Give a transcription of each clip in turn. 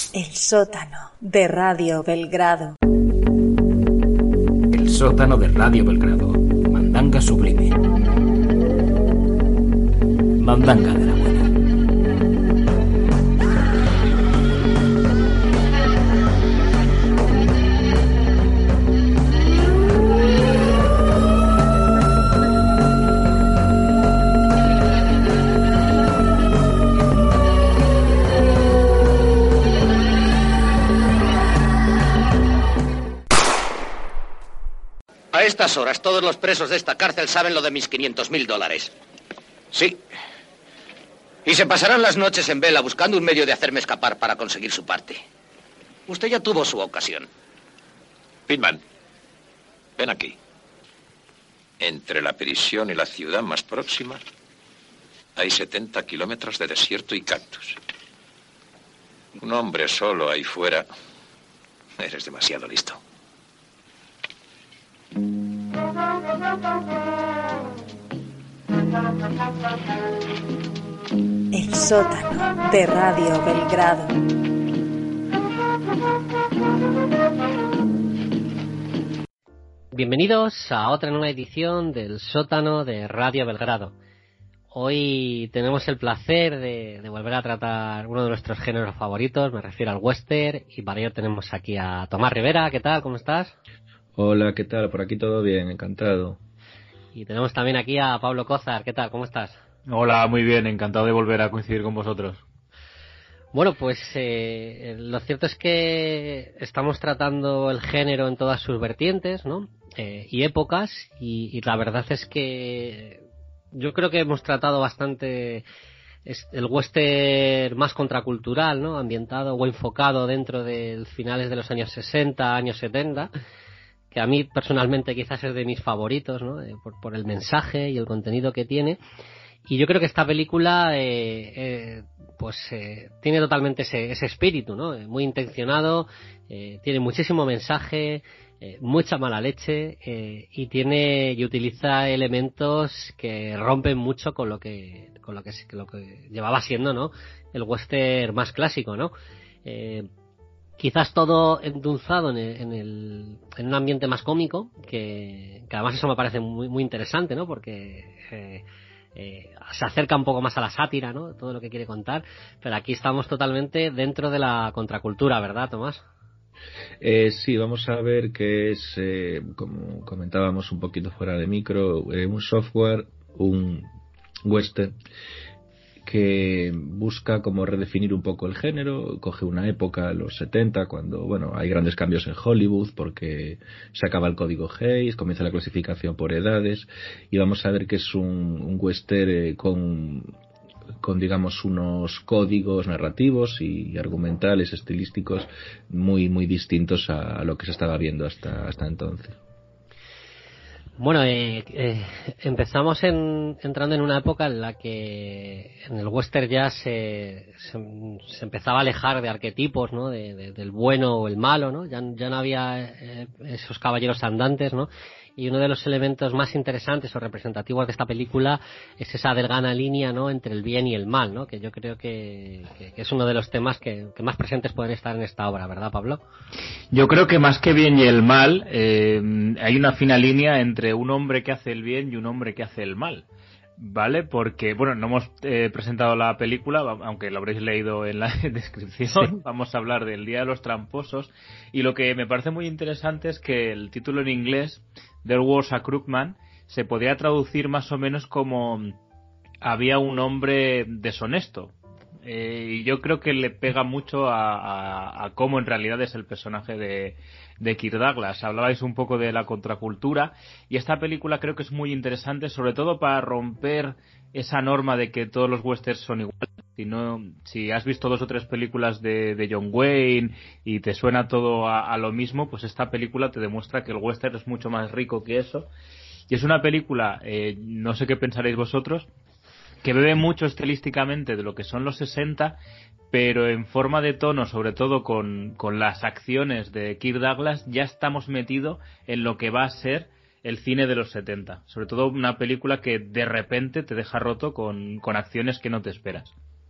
El sótano de Radio Belgrado. El sótano de Radio Belgrado. Mandanga sublime. Mandanga de la buena. A estas horas, todos los presos de esta cárcel saben lo de mis $500.000. Sí. Y se pasarán las noches en vela buscando un medio de hacerme escapar para conseguir su parte. Usted ya tuvo su ocasión. Pitman, ven aquí. Entre la prisión y la ciudad más próxima hay 70 kilómetros de desierto y cactus. Un hombre solo ahí fuera. Eres demasiado listo. El sótano de Radio Belgrado. Bienvenidos a otra nueva edición del sótano de Radio Belgrado. Hoy tenemos el placer de volver a tratar uno de nuestros géneros favoritos, me refiero al western, y para ello tenemos aquí a Tomás Rivera. ¿Qué tal? ¿Cómo estás? Hola, ¿qué tal? Por aquí todo bien, encantado. Y tenemos también aquí a Pablo Cózar. ¿Qué tal? ¿Cómo estás? Hola, muy bien, encantado de volver a coincidir con vosotros. Bueno, pues lo cierto es que estamos tratando el género en todas sus vertientes, ¿no? Y épocas, y la verdad es que yo creo que hemos tratado bastante el western más contracultural, ¿no? Ambientado o enfocado dentro de finales de los años 60, años 70, que a mí personalmente quizás es de mis favoritos, ¿no? Por el mensaje y el contenido que tiene. Y yo creo que esta película tiene totalmente ese espíritu, ¿no? Muy intencionado, tiene muchísimo mensaje, mucha mala leche, y utiliza elementos que rompen mucho con lo que llevaba siendo, ¿no? El western más clásico, ¿no? Quizás todo endulzado en un ambiente más cómico, que además eso me parece muy, muy interesante, ¿no? Porque se acerca un poco más a la sátira, ¿no? Todo lo que quiere contar, pero aquí estamos totalmente dentro de la contracultura, ¿verdad, Tomás? Sí, vamos a ver qué es, como comentábamos un poquito fuera de micro, un software, un western que busca como redefinir un poco el género, coge una época, los 70, cuando hay grandes cambios en Hollywood porque se acaba el código Hays, comienza la clasificación por edades, y vamos a ver que es un western con digamos unos códigos narrativos y argumentales, estilísticos muy muy distintos a lo que se estaba viendo hasta entonces. Bueno, empezamos entrando en una época en la que en el western ya se empezaba a alejar de arquetipos, ¿no? Del bueno o el malo, ¿no? Ya no había esos caballeros andantes, ¿no? Y uno de los elementos más interesantes o representativos de esta película es esa delgada línea, ¿no? Entre el bien y el mal, ¿no? Que yo creo que es uno de los temas que más presentes pueden estar en esta obra, ¿verdad, Pablo? Yo creo que más que bien y el mal, hay una fina línea entre un hombre que hace el bien y un hombre que hace el mal, ¿vale? Porque, no hemos presentado la película, aunque lo habréis leído en la descripción. Sí. Vamos a hablar del Día de los Tramposos, y lo que me parece muy interesante es que el título en inglés, There Was a Crookman, se podría traducir más o menos como había un hombre deshonesto. Y yo creo que le pega mucho a cómo en realidad es el personaje de Kirk Douglas. Hablabais un poco de la contracultura, y esta película creo que es muy interesante, sobre todo para romper esa norma de que todos los westerns son iguales. Si has visto 2 o 3 películas de John Wayne y te suena todo a lo mismo, pues esta película te demuestra que el western es mucho más rico que eso. Y es una película, no sé qué pensaréis vosotros, que bebe mucho estilísticamente de lo que son los 60, pero en forma de tono, sobre todo con las acciones de Kirk Douglas, ya estamos metidos en lo que va a ser el cine de los 70. Sobre todo una película que de repente te deja roto con acciones que no te esperas.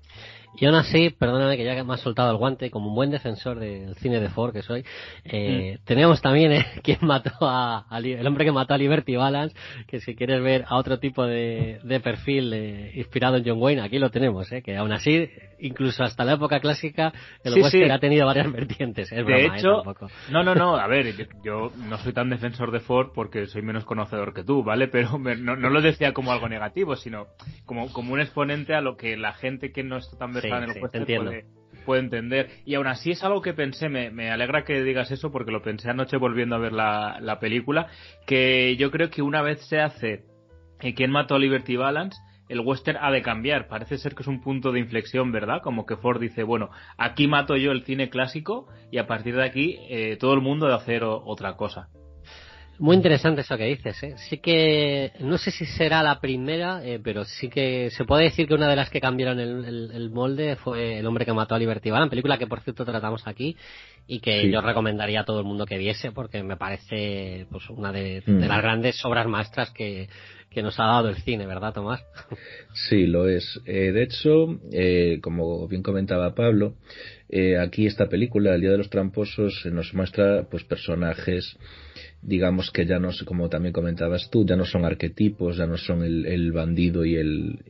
Y aún así, perdóname que ya me has soltado el guante, como un buen defensor del cine de Ford que soy, tenemos también quien mató el hombre que mató a Liberty Balance, que si quieres ver a otro tipo de perfil inspirado en John Wayne, aquí lo tenemos, que aún así, incluso hasta la época clásica, el western ha tenido varias vertientes. Es de broma, hecho, tampoco. No, a ver, yo no soy tan defensor de Ford porque soy menos conocedor que tú, ¿vale? Pero no lo decía como algo negativo, sino como un exponente a lo que la gente que no está tan versada en el western puede entender. Y aún así es algo que pensé, me alegra que digas eso porque lo pensé anoche volviendo a ver la película, que yo creo que una vez se hace ¿Quién mató a Liberty Balance?, el western ha de cambiar. Parece ser que es un punto de inflexión, ¿verdad? Como que Ford dice, bueno, aquí mato yo el cine clásico y a partir de aquí todo el mundo ha de hacer otra cosa. Muy interesante eso que dices, ¿eh? Sí que, no sé si será la primera, pero sí que se puede decir que una de las que cambiaron el molde fue El hombre que mató a Liberty Balance, película que por cierto tratamos aquí y que yo recomendaría a todo el mundo que viese porque me parece pues una de las grandes obras maestras que nos ha dado el cine, ¿verdad, Tomás? Sí, lo es. De hecho, como bien comentaba Pablo, aquí esta película, El Día de los Tramposos, nos muestra pues personajes, digamos que ya no, como también comentabas tú, ya no son arquetipos, ya no son el bandido y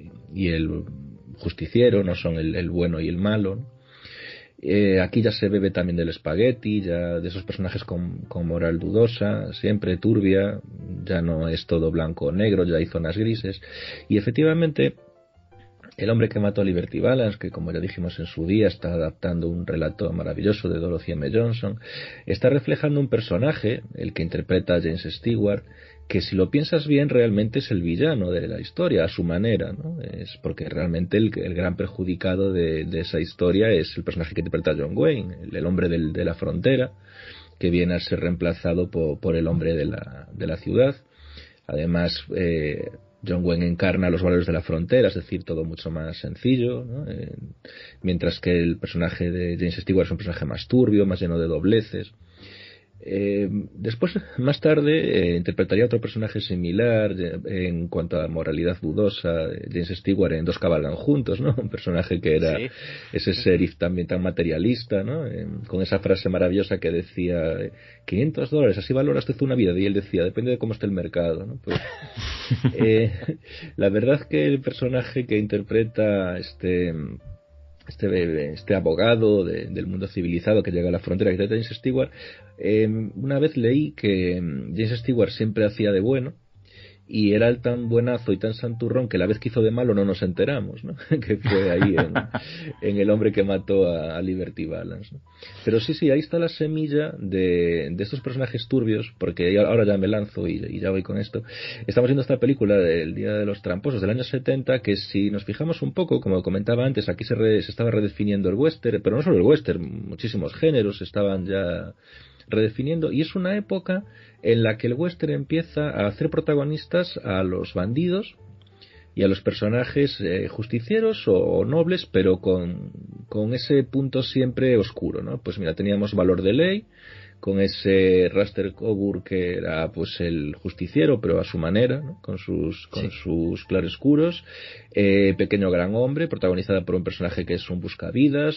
el justiciero, no son el bueno y el malo, ¿no? Aquí ya se bebe también del espagueti, ya de esos personajes con moral dudosa, siempre turbia, ya no es todo blanco o negro, ya hay zonas grises. Y efectivamente, El hombre que mató a Liberty Balance, que como ya dijimos en su día, está adaptando un relato maravilloso de Dorothy M. Johnson, está reflejando un personaje, el que interpreta a James Stewart, que si lo piensas bien realmente es el villano de la historia, a su manera, ¿no? Es porque realmente el gran perjudicado de esa historia es el personaje que interpreta a John Wayne, el hombre de la frontera, que viene a ser reemplazado por el hombre de la ciudad. Además, John Wayne encarna los valores de la frontera, es decir, todo mucho más sencillo, ¿no? Mientras que el personaje de James Stewart es un personaje más turbio, más lleno de dobleces. Después, más tarde, interpretaría otro personaje similar en cuanto a moralidad dudosa, James Stewart en Dos cabalgan juntos, ¿no? Un personaje que era ese sheriff también tan materialista, ¿no? Con esa frase maravillosa que decía $500, así valora usted una vida, y él decía, depende de cómo esté el mercado, ¿no? Pues, la verdad que el personaje que interpreta este abogado del mundo civilizado que llega a la frontera, que es James Stewart, una vez leí que James Stewart siempre hacía de bueno y era el tan buenazo y tan santurrón que la vez que hizo de malo no nos enteramos, ¿no? Que fue ahí en El hombre que mató a Liberty Balance, ¿no? Pero sí, ahí está la semilla de estos personajes turbios, porque ahora ya me lanzo y ya voy con esto. Estamos viendo esta película del Día de los Tramposos del año 70, que si nos fijamos un poco, como comentaba antes, aquí se estaba redefiniendo el western, pero no solo el western, muchísimos géneros estaban ya redefiniendo, y es una época en la que el western empieza a hacer protagonistas a los bandidos y a los personajes justicieros o nobles, pero con ese punto siempre oscuro, ¿no? Pues mira, teníamos Valor de Ley, con ese Raster Coburn que era pues el justiciero, pero a su manera, ¿no? con sus claroscuros. Pequeño Gran Hombre, protagonizada por un personaje que es un buscavidas,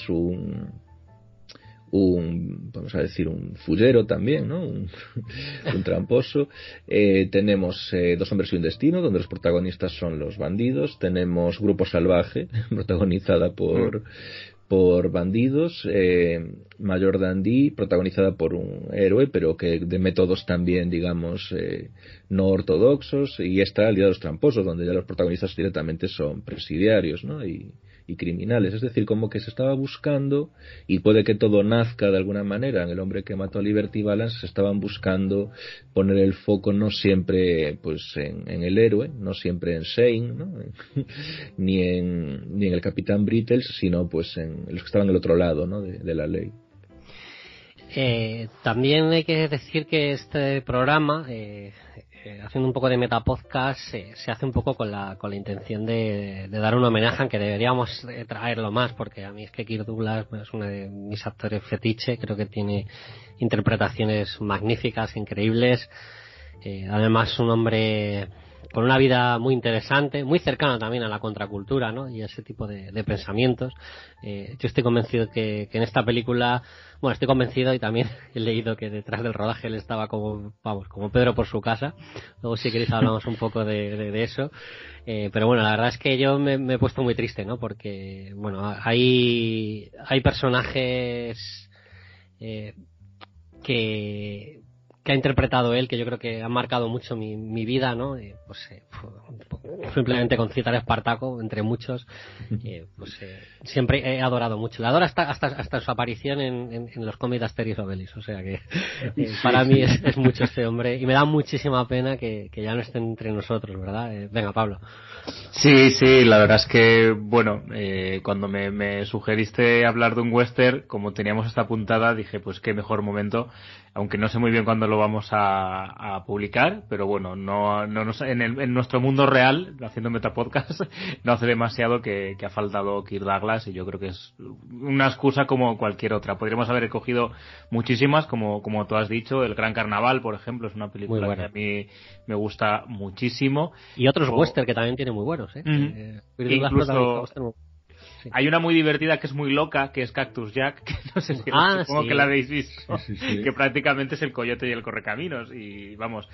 vamos a decir, un fullero también, ¿no? Un tramposo. Tenemos Dos hombres y un destino, donde los protagonistas son los bandidos. Tenemos Grupo Salvaje, protagonizada por bandidos. Mayor Dandy, protagonizada por un héroe, pero que de métodos también, digamos, no ortodoxos. Y está El Día de los Tramposos, donde ya los protagonistas directamente son presidiarios, ¿no? Y criminales, es decir, como que se estaba buscando, y puede que todo nazca de alguna manera en El hombre que mató a Liberty Balance, se estaban buscando poner el foco no siempre pues en el héroe, no siempre en Shane, ¿no? ni en el Capitán Brittles, sino pues en los que estaban al otro lado, ¿no? de la ley. También hay que decir que este programa, haciendo un poco de metapodcast, se hace un poco con la intención de dar un homenaje, aunque deberíamos traerlo más, porque a mí es que Kirk Douglas es uno de mis actores fetiche, creo que tiene interpretaciones magníficas, increíbles. Además un hombre con una vida muy interesante, muy cercana también a la contracultura, ¿no? Y a ese tipo de pensamientos. Yo estoy convencido que en esta película, bueno, estoy convencido y también he leído que detrás del rodaje él estaba como Pedro por su casa. Luego si queréis hablamos un poco de eso. Pero bueno, la verdad es que yo me he puesto muy triste, ¿no? Porque, bueno, hay personajes que ha interpretado él, que yo creo que han marcado mucho mi vida, ¿no? Simplemente con citar a Espartaco, entre muchos, siempre he adorado mucho. Le adoro hasta su aparición en los cómics de Asterix Obelix, o sea que para mí es mucho este hombre, y me da muchísima pena que ya no esté entre nosotros, ¿verdad? Venga, Pablo. Sí, la verdad es que, bueno, cuando me sugeriste hablar de un western, como teníamos esta puntada, dije, pues qué mejor momento, aunque no sé muy bien cuándo lo vamos a publicar, pero bueno, en nuestro mundo real, haciendo Metapodcast, no hace demasiado que ha faltado Kirk Douglas, y yo creo que es una excusa como cualquier otra. Podríamos haber cogido muchísimas, como tú has dicho, El Gran Carnaval, por ejemplo, es una película que a mí me gusta muchísimo. Y otros western que también tienen muy buenos, incluso hay una muy divertida que es muy loca, que es Cactus Jack, que no sé si supongo que la habéis visto, que prácticamente es el coyote y el correcaminos, y vamos,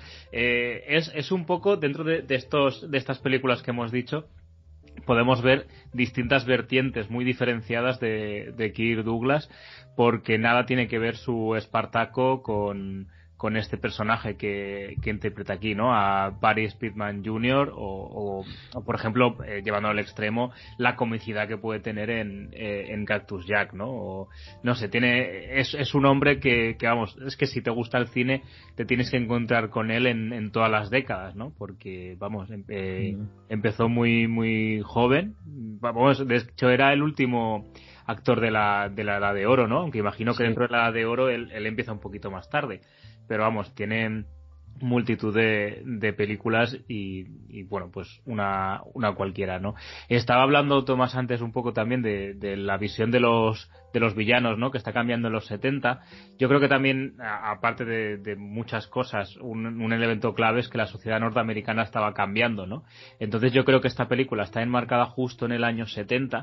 es un poco dentro de estas películas que hemos dicho, podemos ver distintas vertientes muy diferenciadas de Kirk Douglas, porque nada tiene que ver su Espartaco con este personaje que interpreta aquí, ¿no? A Barry Speedman Jr. o por ejemplo, llevándolo al extremo, la comicidad que puede tener en Cactus Jack, ¿no? O, no sé, es un hombre que vamos, es que si te gusta el cine te tienes que encontrar con él en todas las décadas, ¿no? Porque, vamos, empezó muy, muy joven, vamos, de hecho era el último actor de la Edad de Oro, ¿no? Aunque imagino que dentro de la Edad de Oro él empieza un poquito más tarde. Pero vamos, tiene multitud de películas y bueno, pues una cualquiera, ¿no? Estaba hablando Tomás antes un poco también de la visión de los villanos, ¿no? Que está cambiando en los 70. Yo creo que también, aparte de muchas cosas, un elemento clave es que la sociedad norteamericana estaba cambiando, ¿no? Entonces yo creo que esta película está enmarcada justo en el año 70.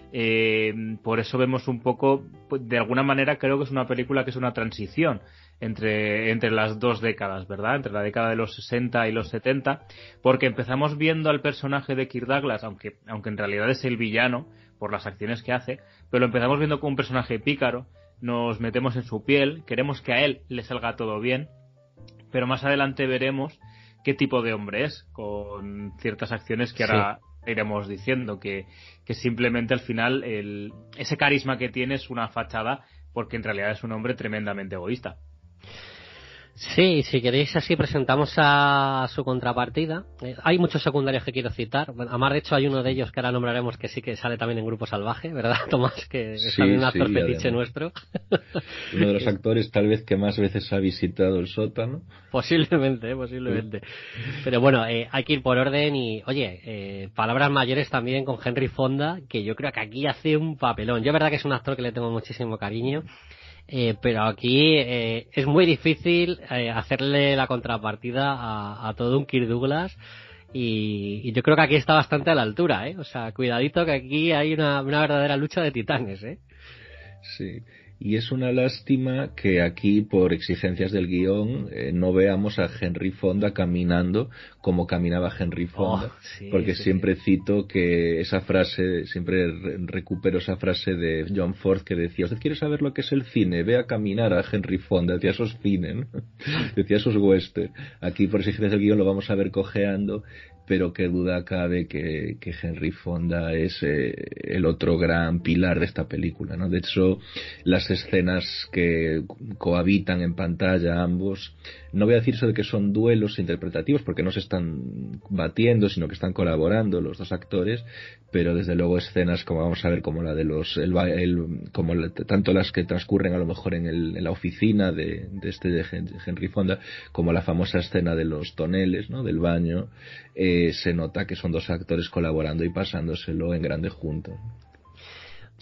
Por eso vemos un poco, de alguna manera creo que es una película que es una transición entre las dos décadas, ¿verdad? Entre la década de los 60 y los 70, porque empezamos viendo al personaje de Kirk Douglas, aunque en realidad es el villano por las acciones que hace, pero lo empezamos viendo como un personaje pícaro, nos metemos en su piel, queremos que a él le salga todo bien, pero más adelante veremos qué tipo de hombre es, con ciertas acciones que ahora iremos diciendo, que simplemente al final ese carisma que tiene es una fachada, porque en realidad es un hombre tremendamente egoísta. Sí, si queréis así presentamos a su contrapartida. Hay muchos secundarios que quiero citar. Además, de hecho, hay uno de ellos que ahora nombraremos que sí que sale también en Grupo Salvaje, ¿verdad, Tomás? Que es también un actor fetiche nuestro. Uno de los actores tal vez que más veces ha visitado el sótano. Posiblemente. Pero bueno, hay que ir por orden y, oye, palabras mayores también con Henry Fonda, que yo creo que aquí hace un papelón. Yo, verdad que es un actor que le tengo muchísimo cariño. Pero aquí es muy difícil hacerle la contrapartida a todo un Kirk Douglas y yo creo que aquí está bastante a la altura, o sea, cuidadito que aquí hay una verdadera lucha de titanes, Sí. Y es una lástima que aquí, por exigencias del guión, no veamos a Henry Fonda caminando como caminaba Henry Fonda, porque siempre cito que esa frase, siempre recupero esa frase de John Ford que decía: ¿usted quiere saber lo que es el cine? Ve a caminar a Henry Fonda. Decía, esos cine, ¿no? Decía, esos western. Aquí, por exigencias del guión, lo vamos a ver cojeando, pero qué duda cabe que Henry Fonda es el otro gran pilar de esta película, ¿no? De hecho, las escenas que cohabitan en pantalla ambos, no voy a decir eso de que son duelos interpretativos, porque no se están batiendo, sino que están colaborando los dos actores, pero desde luego escenas como vamos a ver, como la de tanto las que transcurren a lo mejor en la oficina de Henry Fonda, como la famosa escena de los toneles, ¿no? Del baño, se nota que son dos actores colaborando y pasándoselo en grande juntos.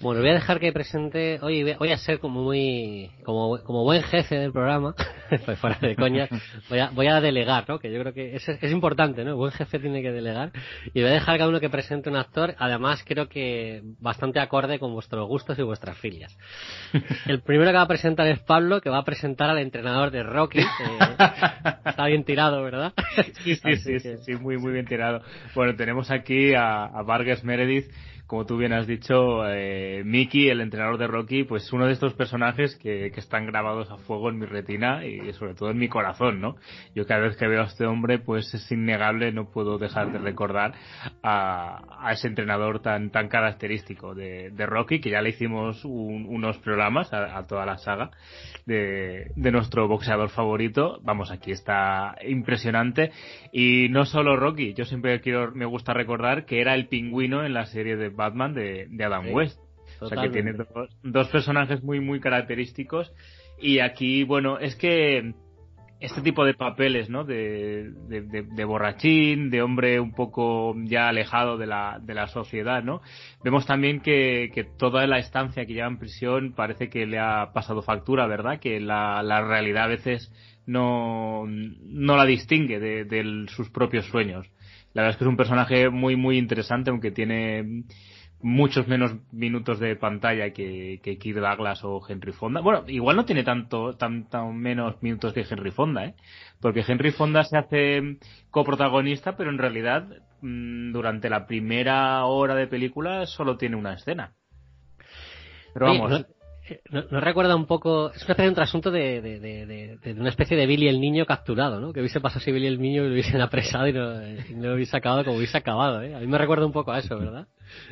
Bueno, voy a dejar que presente. Hoy voy a ser como buen jefe del programa, pues fuera de coñas. Voy a delegar, ¿no? Que yo creo que es importante, ¿no? El buen jefe tiene que delegar. Y voy a dejar a cada uno que presente un actor. Además, creo que bastante acorde con vuestros gustos y vuestras filias. El primero que va a presentar es Pablo, que va a presentar al entrenador de Rocky. Está bien tirado, ¿verdad? Sí, muy bien tirado. Bueno, tenemos aquí a Vargas Meredith. Como tú bien has dicho, Mickey, el entrenador de Rocky, pues uno de estos personajes que están grabados a fuego en mi retina y sobre todo en mi corazón, ¿no? Yo cada vez que veo a este hombre, pues es innegable, no puedo dejar de recordar a ese entrenador tan característico de Rocky, que ya le hicimos unos programas a toda la saga de nuestro boxeador favorito. Vamos, aquí está impresionante. Y no solo Rocky, yo siempre me gusta recordar que era el Pingüino en la serie de Batman de Adam West. Totalmente. O sea que tiene dos personajes muy característicos. Y aquí, bueno, es que este tipo de papeles, ¿no? De borrachín, de hombre un poco ya alejado de la sociedad, ¿no? Vemos también que toda la estancia que lleva en prisión parece que le ha pasado factura, ¿verdad? Que la realidad a veces no la distingue de sus propios sueños. La verdad es que es un personaje muy interesante, aunque tiene muchos menos minutos de pantalla que Kirk Douglas o Henry Fonda. Bueno, igual no tiene tanto menos minutos que Henry Fonda, porque Henry Fonda se hace coprotagonista, pero en realidad durante la primera hora de película solo tiene una escena. Pero vamos. Oye, ¿no recuerda un poco? Es una especie de un trasunto de una especie de Billy el niño capturado, ¿no? Que hubiese pasado si Billy el niño lo hubiesen apresado y no lo hubiese acabado como hubiese acabado, A mí me recuerda un poco a eso, ¿verdad?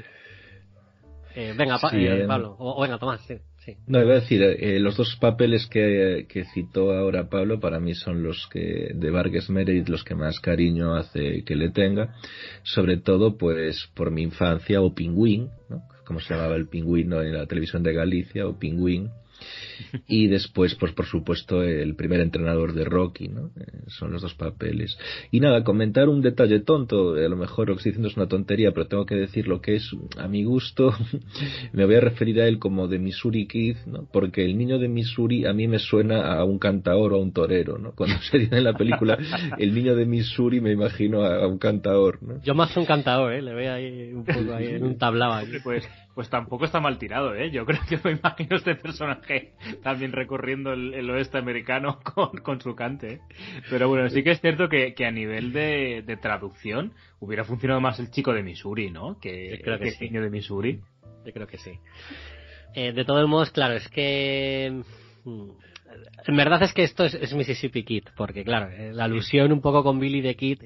Venga, Pablo, o venga, Tomás, sí. No, iba a decir, los dos papeles que citó ahora Pablo para mí son los que de Vargas Meredith los que más cariño hace que le tenga, sobre todo pues por mi infancia, o Pingüín, ¿no? Como se llamaba el pingüino en la televisión de Galicia, o Pingüín. Y después, pues por supuesto, el primer entrenador de Rocky, ¿no? Son los dos papeles. Y nada, comentar un detalle tonto, a lo mejor lo que estoy diciendo es una tontería, pero tengo que decir lo que es, a mi gusto, me voy a referir a él como de Missouri Kid, ¿no? Porque el niño de Missouri a mí me suena a un cantaor o a un torero, ¿no? Cuando se dice en la película el niño de Missouri me imagino a un cantaor, ¿no? Yo más un cantaor, le veo ahí un poco ahí en un tablao aquí. Pues tampoco está mal tirado, Yo creo que me imagino este personaje también recorriendo el oeste americano con su cante, Pero bueno, sí que es cierto que a nivel de traducción hubiera funcionado más el chico de Missouri, ¿no? Que el niño de Missouri. Yo creo que sí. De todos modos, claro, es que en verdad es que esto es Mississippi Kid, porque claro, la alusión un poco con Billy the Kid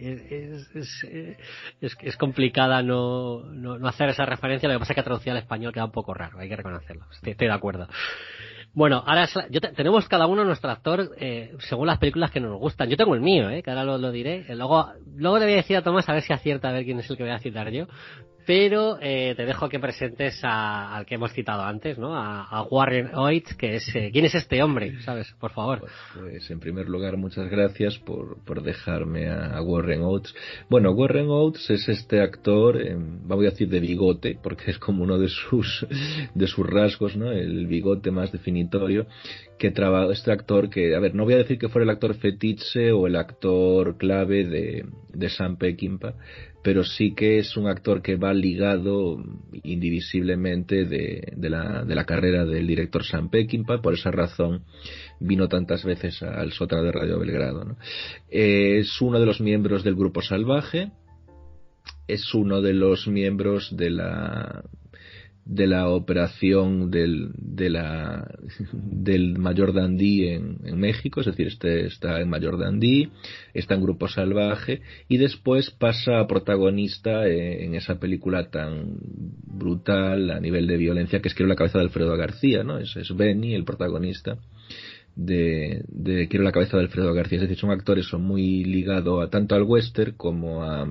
es complicada no hacer esa referencia. Lo que pasa es que traducida al español queda un poco raro, hay que reconocerlo. Estoy de acuerdo. Bueno, ahora tenemos cada uno nuestro actor según las películas que nos gustan. Yo tengo el mío, que ahora lo diré. Luego le voy a decir a Tomás a ver si acierta, a ver quién es el que voy a citar yo. Pero te dejo que presentes al que hemos citado antes, ¿no? A Warren Oates, que es ¿quién es este hombre? ¿Sabes? Por favor. Pues en primer lugar, muchas gracias por dejarme a Warren Oates. Bueno, Warren Oates es este actor, voy a decir de bigote, porque es como uno de sus rasgos, ¿no? El bigote más definitorio. Este actor que, a ver, no voy a decir que fuera el actor fetiche o el actor clave de Sam Peckinpah, pero sí que es un actor que va ligado indivisiblemente de la carrera del director Sam Peckinpah. Por esa razón vino tantas veces al sótano de Radio Belgrado, ¿no? Es uno de los miembros del Grupo Salvaje, es uno de los miembros de la operación del Mayor Dandí en México, es decir, está en Mayor Dandí, está en Grupo Salvaje y después pasa a protagonista en esa película tan brutal a nivel de violencia que es Quiero la cabeza de Alfredo García, ¿no? Es Benny el protagonista de Quiero la cabeza de Alfredo García. Es decir, son actores muy ligados tanto al western como a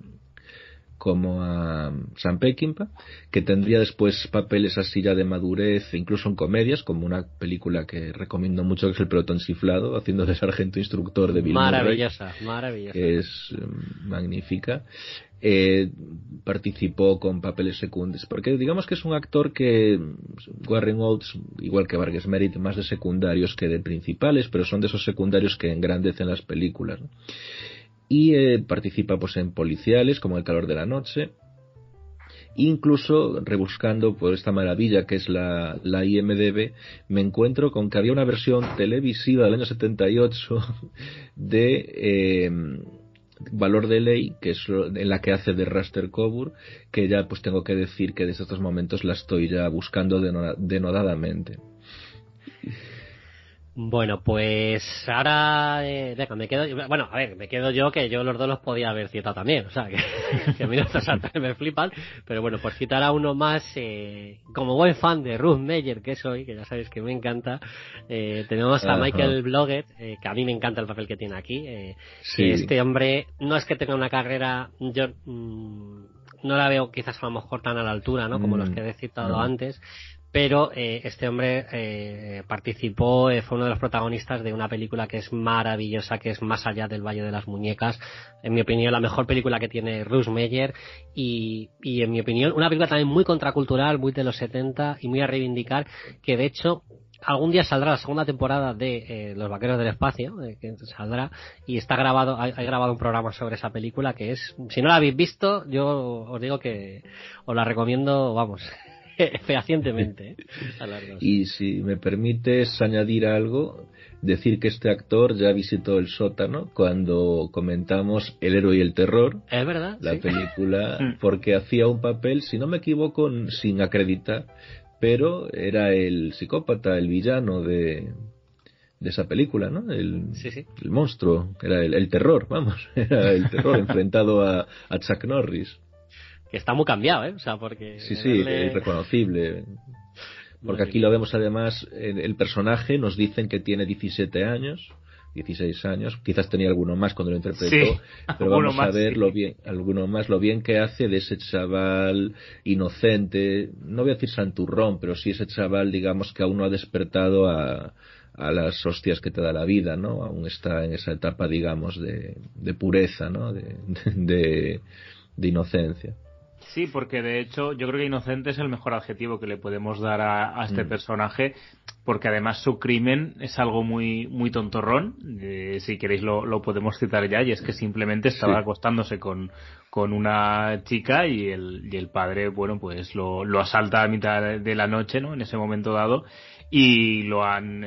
Sam Peckinpah, que tendría después papeles así ya de madurez, incluso en comedias, como una película que recomiendo mucho, que es El pelotón chiflado, haciendo de sargento instructor de Bill Murray, maravillosa, que es magnífica. participó con papeles secundarios, porque digamos que es un actor que Warren Oates, igual que Burgess Meredith, más de secundarios que de principales, pero son de esos secundarios que engrandecen las películas, ¿no? Y participa pues en policiales como El calor de la noche, incluso rebuscando por esta maravilla que es la IMDb, me encuentro con que había una versión televisiva del año 78 de Valor de Ley, que es en la que hace de Rutger Coburn, que ya pues tengo que decir que desde estos momentos la estoy ya buscando denodadamente. Bueno, pues ahora venga, me quedo yo, que yo los dos los podía haber citado también, o sea, que a mí estos actores me flipan, pero bueno, por citar a uno más, como buen fan de Ruth Meyer que soy, que ya sabéis que me encanta, tenemos a Michael Blodgett, que a mí me encanta el papel que tiene aquí, sí. Que este hombre no es que tenga una carrera, yo no la veo quizás a lo mejor tan a la altura, ¿no? Como los que he citado antes, pero este hombre participó, fue uno de los protagonistas de una película que es maravillosa, que es Más allá del Valle de las Muñecas, en mi opinión la mejor película que tiene Ruth Meyer, y en mi opinión una película también muy contracultural, muy de los 70 y muy a reivindicar, que de hecho algún día saldrá la segunda temporada de Los Vaqueros del Espacio, que saldrá, y está grabado, hay grabado un programa sobre esa película que es, si no la habéis visto, yo os digo que os la recomiendo, vamos, fehacientemente, a las dos. Y si me permites añadir algo, decir que este actor ya visitó el sótano cuando comentamos El héroe y el terror, es verdad, la sí. película, porque hacía un papel, si no me equivoco, sin acreditar, pero era el psicópata, el villano de esa película, ¿no? El monstruo, era el terror, vamos, era el terror enfrentado a Chuck Norris. Que está muy cambiado, o sea, porque... Sí, es reconocible. Porque aquí lo vemos además, el personaje nos dicen que tiene 17 años, 16 años, quizás tenía alguno más cuando lo interpretó, pero vamos a ver lo bien que hace de ese chaval inocente, no voy a decir santurrón, pero sí ese chaval, digamos, que aún no ha despertado a las hostias que te da la vida, ¿no? Aún está en esa etapa, digamos, de pureza, ¿no? De inocencia. Sí, porque de hecho yo creo que inocente es el mejor adjetivo que le podemos dar a este personaje, porque además su crimen es algo muy muy tontorrón, si queréis lo podemos citar ya, y es que simplemente estaba acostándose con una chica y el padre, bueno, pues lo asalta a mitad de la noche, ¿no? En ese momento dado, y lo van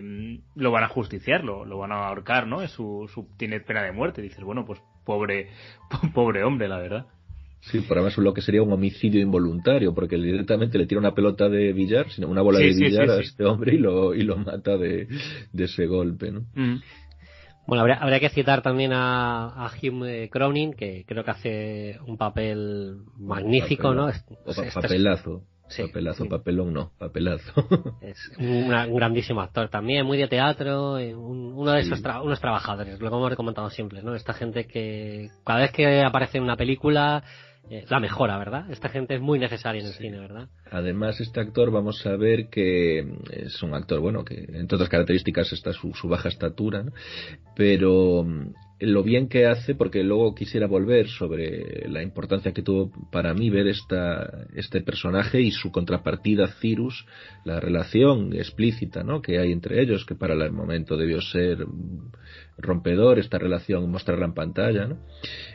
a justiciar, lo van a ahorcar, ¿no? Tiene pena de muerte. Dices, bueno, pues pobre hombre, la verdad. Sí, por además lo que sería un homicidio involuntario, porque directamente le tira una pelota de billar, una bola de billar a este hombre y lo mata de ese golpe, ¿no? Bueno, habría que citar también a Hugh Cronin, que creo que hace un papel magnífico, ¿no? Papelazo. Sí, Papelazo, papelazo. Es un grandísimo actor también, muy de teatro, uno de esos unos trabajadores, lo que hemos comentado siempre, ¿no? Esta gente que cada vez que aparece en una película la mejora, ¿verdad? Esta gente es muy necesaria en el cine, ¿verdad? Además, este actor, vamos a ver que es un actor, bueno, que entre otras características está su baja estatura, ¿no? Pero lo bien que hace, porque luego quisiera volver sobre la importancia que tuvo para mí ver este personaje y su contrapartida Cyrus, la relación explícita, ¿no?, que hay entre ellos, que para el momento debió ser rompedor esta relación, mostrarla en pantalla, ¿no?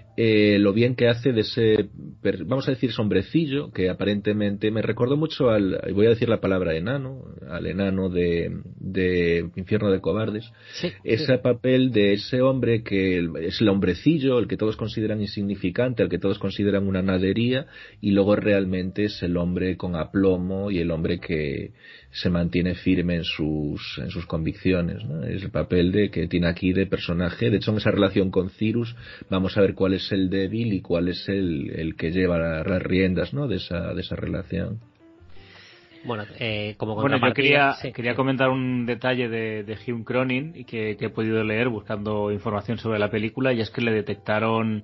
Lo bien que hace de ese, vamos a decir, hombrecillo, que aparentemente me recordó mucho voy a decir la palabra enano, al enano de Infierno de Cobardes. Ese papel de ese hombre que es el hombrecillo, el que todos consideran insignificante, el que todos consideran una nadería, y luego realmente es el hombre con aplomo y el hombre que se mantiene firme en sus convicciones, ¿no? Es el papel que tiene aquí de personaje. De hecho, en esa relación con Cyrus vamos a ver cuál es el débil y cuál es el que lleva las riendas, ¿no?, de esa relación. Bueno, yo quería comentar un detalle de Hugh Cronin que he podido leer buscando información sobre la película, y es que le detectaron,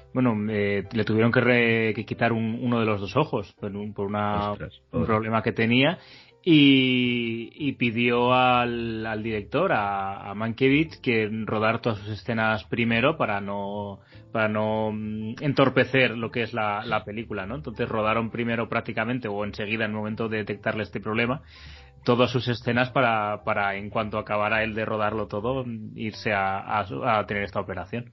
le tuvieron que quitar uno de los dos ojos por un problema que tenía. y pidió al director, a Mankiewicz, que rodar todas sus escenas primero para no entorpecer lo que es la película, ¿no? Entonces rodaron primero prácticamente o enseguida en el momento de detectarle este problema todas sus escenas para en cuanto acabara él de rodarlo todo irse a tener esta operación.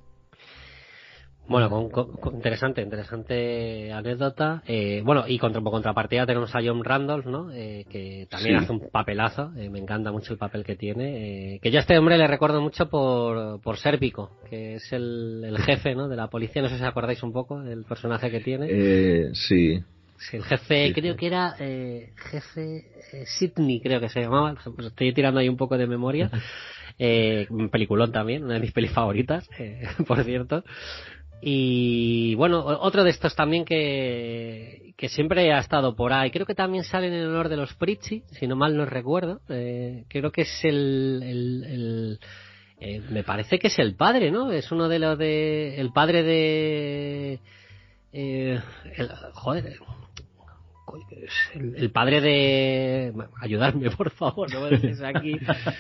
Bueno, interesante anécdota. Bueno, y contrapartida tenemos a John Randolph, ¿no? Que también hace un papelazo. Me encanta mucho el papel que tiene. Que yo a este hombre le recuerdo mucho por Sérpico, que es el jefe, ¿no? De la policía. No sé si os acordáis un poco del personaje que tiene. Sí. Sí, el jefe, creo que era jefe Sidney, creo que se llamaba. Pues estoy tirando ahí un poco de memoria. Un peliculón también, una de mis pelis favoritas, por cierto. Y bueno, otro de estos también que siempre ha estado por ahí, creo que también sale en el honor de los Prizzi, si no mal no recuerdo. Creo que es me parece que es el padre, ¿no? Es uno de los el padre de el padre de... Ayudarme, por favor, no me dejes aquí.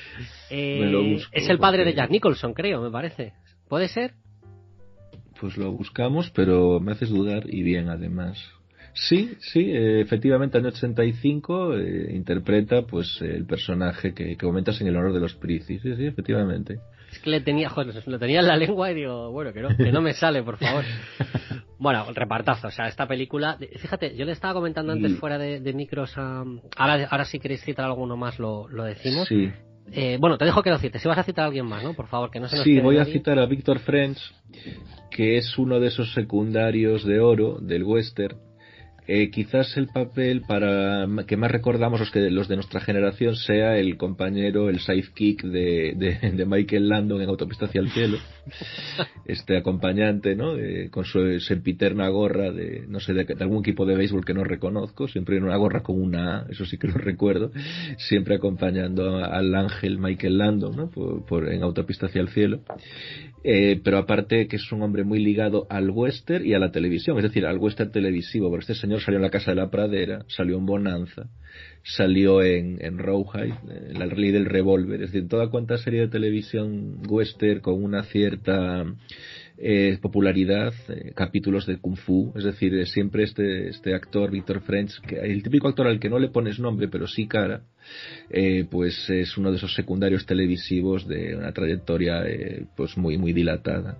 Es el padre de Jack Nicholson, creo, me parece. ¿Puede ser? Pues lo buscamos, pero me haces dudar, y bien, además. Sí, efectivamente, año 85 interpreta pues el personaje que comentas en el honor de los Prizzi. Sí, efectivamente. Es que lo tenía en la lengua y digo, bueno, que no me sale, por favor. Bueno, repartazo, o sea, esta película, fíjate, yo le estaba comentando antes fuera de micros, ahora si queréis citar alguno más lo decimos. Sí. Bueno, te dejo que lo cites, si vas a citar a alguien más, ¿no? Por favor, que no se nos Sí, quede voy nadie. a citar a Victor French, que es uno de esos secundarios de oro del western. Quizás el papel que más recordamos los de nuestra generación sea el compañero, el sidekick de Michael Landon en Autopista hacia el cielo. Este acompañante, ¿no? Con su sempiterna gorra de algún equipo de béisbol que no reconozco, siempre en una gorra con una A, eso sí que lo recuerdo, siempre acompañando al ángel Michael Landon, ¿no? En Autopista hacia el cielo. Pero aparte que es un hombre muy ligado al western y a la televisión, es decir, al western televisivo, porque este señor salió en La Casa de la Pradera, salió en Bonanza, salió en Rawhide, La Ley del Revólver, es decir, toda cuanta serie de televisión western con una cierta popularidad, capítulos de Kung Fu, es decir, siempre este actor Victor French, que el típico actor al que no le pones nombre pero sí cara, pues es uno de esos secundarios televisivos de una trayectoria pues muy muy dilatada.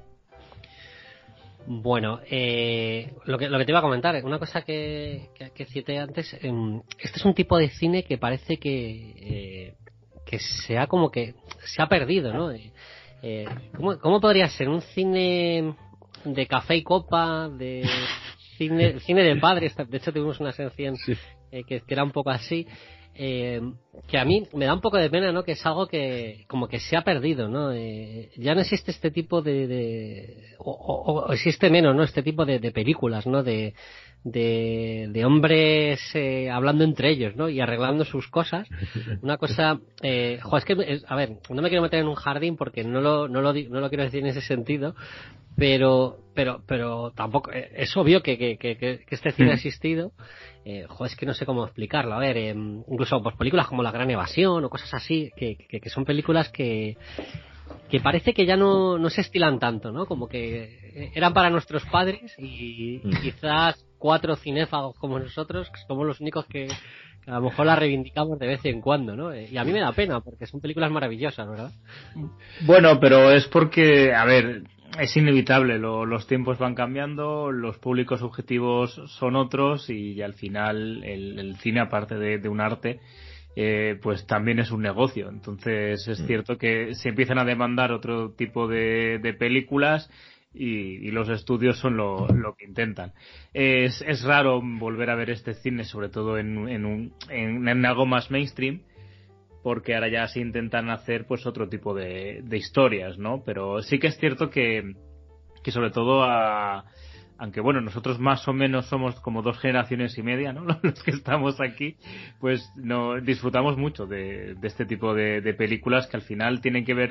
Bueno, lo que te iba a comentar, una cosa que cité antes, este es un tipo de cine que parece que se ha perdido, ¿no? ¿Cómo podría ser un cine de café y copa, de cine de padres? De hecho tuvimos una sección que era un poco así, que a mí me da un poco de pena, ¿no? Que es algo que como que se ha perdido, ¿no? Ya no existe este tipo o existe menos, ¿no? Este tipo de películas, ¿no? De hombres hablando entre ellos, ¿no? Y arreglando sus cosas. Una cosa, es que, a ver, no me quiero meter en un jardín porque no lo quiero decir en ese sentido, pero tampoco, es obvio que este cine ha existido. Es que no sé cómo explicarlo. A ver, incluso pues películas como La Gran Evasión o cosas así, que son películas que parece que ya no se estilan tanto, ¿no? Como que eran para nuestros padres y quizás 4 cinéfagos como nosotros, que somos los únicos que a lo mejor las reivindicamos de vez en cuando, ¿no? Y a mí me da pena porque son películas maravillosas, ¿verdad? Bueno, pero es porque, a ver, es inevitable, los tiempos van cambiando, los públicos objetivos son otros y al final el cine, aparte de un arte, pues también es un negocio. Entonces es cierto que se empiezan a demandar otro tipo de películas y los estudios son lo que intentan. Es raro volver a ver este cine, sobre todo en algo más mainstream, porque ahora ya se intentan hacer pues otro tipo de historias, ¿no? Pero sí que es cierto que sobre todo aunque bueno, nosotros más o menos somos como 2 generaciones y media, ¿no? Los que estamos aquí, pues no disfrutamos mucho de este tipo de películas que al final tienen que ver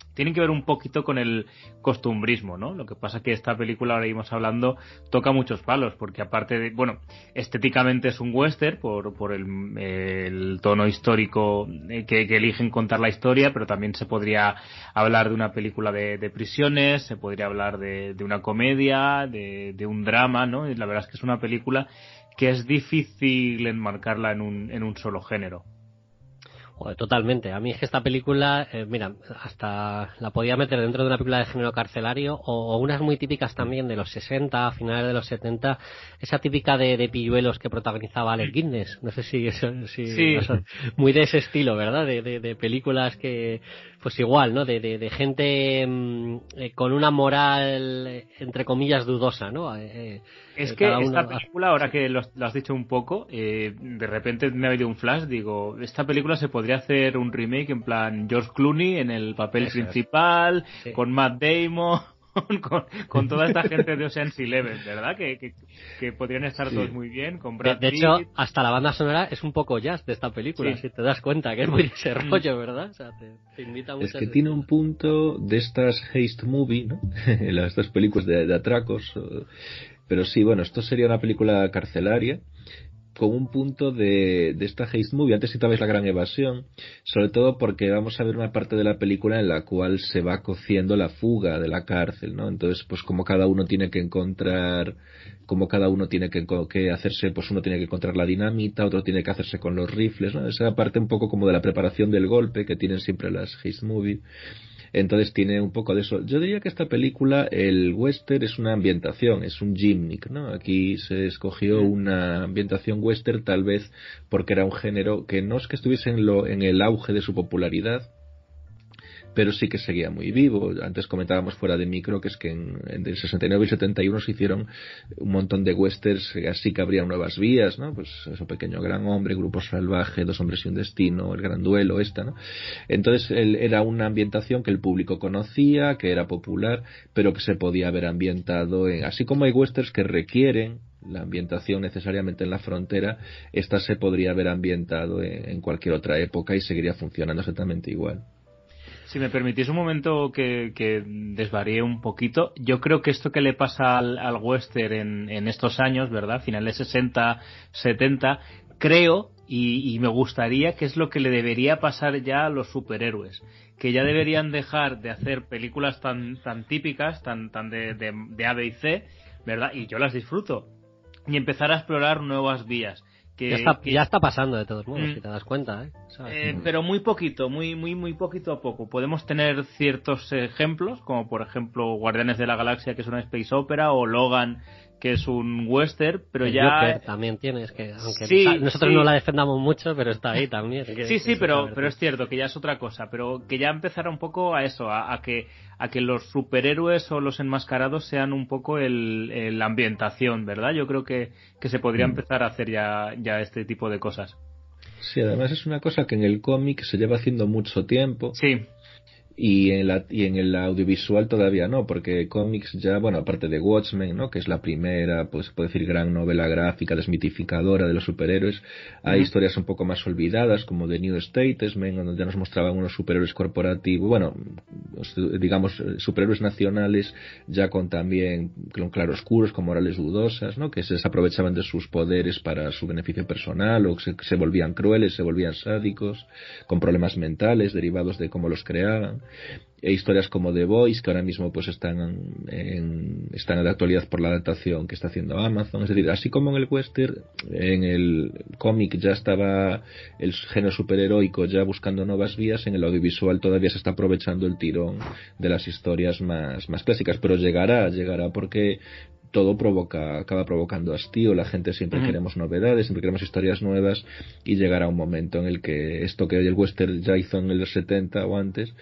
tienen que ver un poquito con el costumbrismo, ¿no? Lo que pasa es que esta película, ahora íbamos hablando, toca muchos palos, porque aparte de, bueno, estéticamente es un western por el tono histórico que eligen contar la historia, pero también se podría hablar de una película de prisiones, se podría hablar de una comedia, de un drama, ¿no? Y la verdad es que es una película que es difícil enmarcarla en un solo género. Joder, totalmente. A mí es que esta película, mira, hasta la podía meter dentro de una película de género carcelario o unas muy típicas también de los 60, a finales de los 70, esa típica de pilluelos que protagonizaba Alec Guinness. No sé si Sí. o sea, muy de ese estilo, ¿verdad? De películas que, pues igual, ¿no? De gente con una moral, entre comillas, dudosa, ¿no? Es que esta película, ahora que lo has dicho un poco, de repente me ha venido un flash, digo, esta película se podría hacer un remake en plan George Clooney en el papel principal, sí, con Matt Damon, con toda esta gente de Ocean's Eleven, ¿verdad? Que podrían estar todos muy bien, con Brad Pitt. De hecho, hasta la banda sonora es un poco jazz de esta película, si te das cuenta, que es muy de ese rollo, ¿verdad? O sea, te invita mucho. Es que tiene un punto de estas heist movie, ¿no? Estas películas de atracos. Pero sí, bueno, esto sería una película carcelaria con un punto de esta heist movie. Antes citabais La Gran Evasión, sobre todo porque vamos a ver una parte de la película en la cual se va cociendo la fuga de la cárcel, ¿no? Entonces, pues como cada uno tiene que hacerse, pues uno tiene que encontrar la dinamita, otro tiene que hacerse con los rifles, ¿no? Esa parte un poco como de la preparación del golpe que tienen siempre las heist movie. Entonces tiene un poco de eso. Yo diría que esta película, el western es una ambientación, es un gimmick, ¿no? Aquí se escogió una ambientación western tal vez porque era un género que no es que estuviese en el auge de su popularidad, pero sí que seguía muy vivo. Antes comentábamos fuera de micro que es que en el 69 y 71 se hicieron un montón de westerns, así que abrían nuevas vías, ¿no? Pues eso, Pequeño Gran Hombre, Grupo Salvaje, Dos Hombres y un Destino, El Gran Duelo, ¿no? Entonces era una ambientación que el público conocía, que era popular, pero que se podía haber ambientado así como hay westerns que requieren la ambientación necesariamente en la frontera, esta se podría haber ambientado en cualquier otra época y seguiría funcionando exactamente igual. Si me permitís un momento que desvaríe un poquito, yo creo que esto que le pasa al western en estos años, ¿verdad? Finales 60, 70, creo y me gustaría que es lo que le debería pasar ya a los superhéroes, que ya deberían dejar de hacer películas tan típicas, tan de A, B y C, ¿verdad? Y yo las disfruto, y empezar a explorar nuevas vías. Ya está pasando de todos modos, si te das cuenta, pero muy poquito, muy poquito a poco. Podemos tener ciertos ejemplos, como por ejemplo Guardianes de la Galaxia, que es una space opera, o Logan, que es un western, pero el ya Joker también tienes, que aunque nosotros no la defendamos mucho, pero está ahí también. Pero es cierto que ya es otra cosa, pero que ya empezara un poco a eso, a que los superhéroes o los enmascarados sean un poco la ambientación, ¿verdad? Yo creo que se podría empezar a hacer ya este tipo de cosas. Sí, además es una cosa que en el cómic se lleva haciendo mucho tiempo. Sí. Y en el audiovisual todavía no, porque cómics ya, bueno, aparte de Watchmen, ¿no? Que es la primera, pues se puede decir, gran novela gráfica desmitificadora de los superhéroes, hay historias un poco más olvidadas, como The New Statesman, donde ya nos mostraban unos superhéroes corporativos, bueno, digamos, superhéroes nacionales, ya con también claroscuros, con morales dudosas, ¿no? Que se desaprovechaban de sus poderes para su beneficio personal, o se volvían crueles, se volvían sádicos, con problemas mentales derivados de cómo los creaban. E historias como The Boys, que ahora mismo pues están en la actualidad por la adaptación que está haciendo Amazon. Es decir, así como en el western, en el cómic ya estaba el género superheroico ya buscando nuevas vías, en el audiovisual todavía se está aprovechando el tirón de las historias más clásicas, pero llegará porque todo acaba provocando hastío, la gente siempre queremos novedades, siempre queremos historias nuevas, y llegará un momento en el que esto que el western ya hizo en los 70 o antes,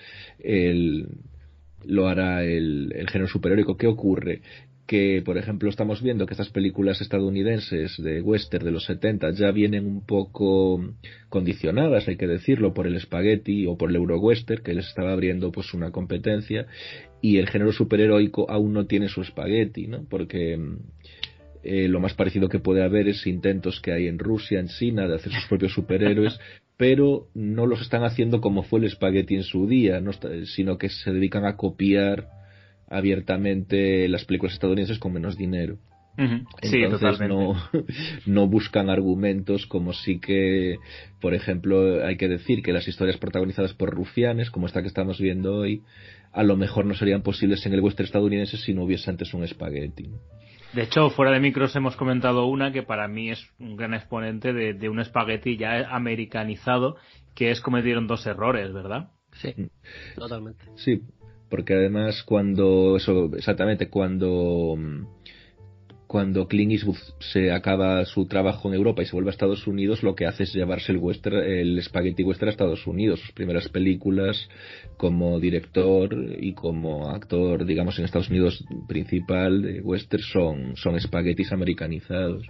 lo hará el género superheroico. ¿Qué ocurre? Que, por ejemplo, estamos viendo que estas películas estadounidenses de western de los 70 ya vienen un poco condicionadas, hay que decirlo, por el spaghetti o por el eurowestern, que les estaba abriendo pues una competencia, y el género superheroico aún no tiene su spaghetti, ¿no? Porque lo más parecido que puede haber es intentos que hay en Rusia, en China, de hacer sus propios superhéroes, pero no los están haciendo como fue el Spaghetti en su día, sino que se dedican a copiar abiertamente las películas estadounidenses con menos dinero. Sí, entonces totalmente. no buscan argumentos como sí que, por ejemplo, hay que decir que las historias protagonizadas por rufianes, como esta que estamos viendo hoy, a lo mejor no serían posibles en el western estadounidense si no hubiese antes un Spaghetti. De hecho, fuera de micros hemos comentado una que para mí es un gran exponente de un Spaghetti ya americanizado, que es Cometieron dos errores, ¿verdad? Sí, totalmente. Sí, porque además cuando Clint Eastwood se acaba su trabajo en Europa y se vuelve a Estados Unidos, lo que hace es llevarse el Spaghetti western a Estados Unidos. Sus primeras películas como director y como actor, digamos, en Estados Unidos principal de western son spaghettis americanizados.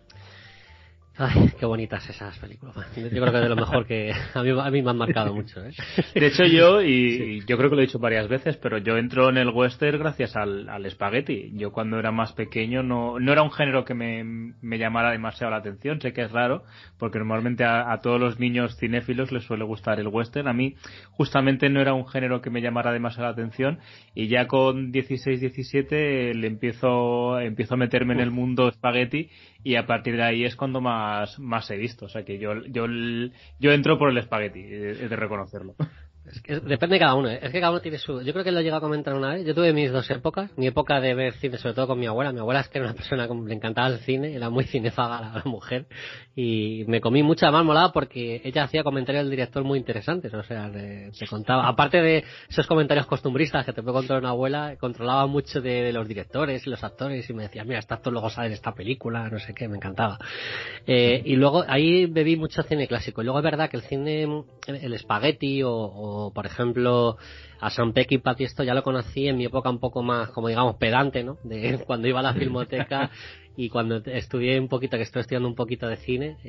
Ay, qué bonitas esas películas. Yo creo que es de lo mejor que a mí me han marcado mucho, ¿eh? De hecho, yo yo creo que lo he dicho varias veces, pero yo entro en el western gracias al spaghetti. Yo cuando era más pequeño no era un género que me llamara demasiado la atención. Sé que es raro, porque normalmente a todos los niños cinéfilos les suele gustar el western. A mí justamente no era un género que me llamara demasiado la atención, y ya con 16, 17 empiezo a meterme en el mundo spaghetti, y a partir de ahí es cuando más he visto. O sea que yo entro por el spaghetti, he de reconocerlo. Es que depende de cada uno, ¿eh? Es que cada uno tiene su... Yo creo que lo he llegado a comentar una vez. Yo tuve mis dos épocas. Mi época de ver cine, sobre todo con mi abuela. Mi abuela es que era una persona que le encantaba el cine, era muy cinéfaga la mujer. Y me comí mucha más molada porque ella hacía comentarios del director muy interesantes. O sea, te contaba... Aparte de esos comentarios costumbristas que te puede contar una abuela, controlaba mucho de los directores y los actores. Y me decía, mira, este actor luego sale en esta película, no sé qué, me encantaba. Y luego ahí bebí mucho cine clásico. Y luego es verdad que el cine, el spaghetti o por ejemplo a Sam Peckinpah, y esto ya lo conocí en mi época un poco más, como digamos, pedante, ¿no? De cuando iba a la filmoteca y cuando estudié un poquito, que estoy estudiando un poquito de cine,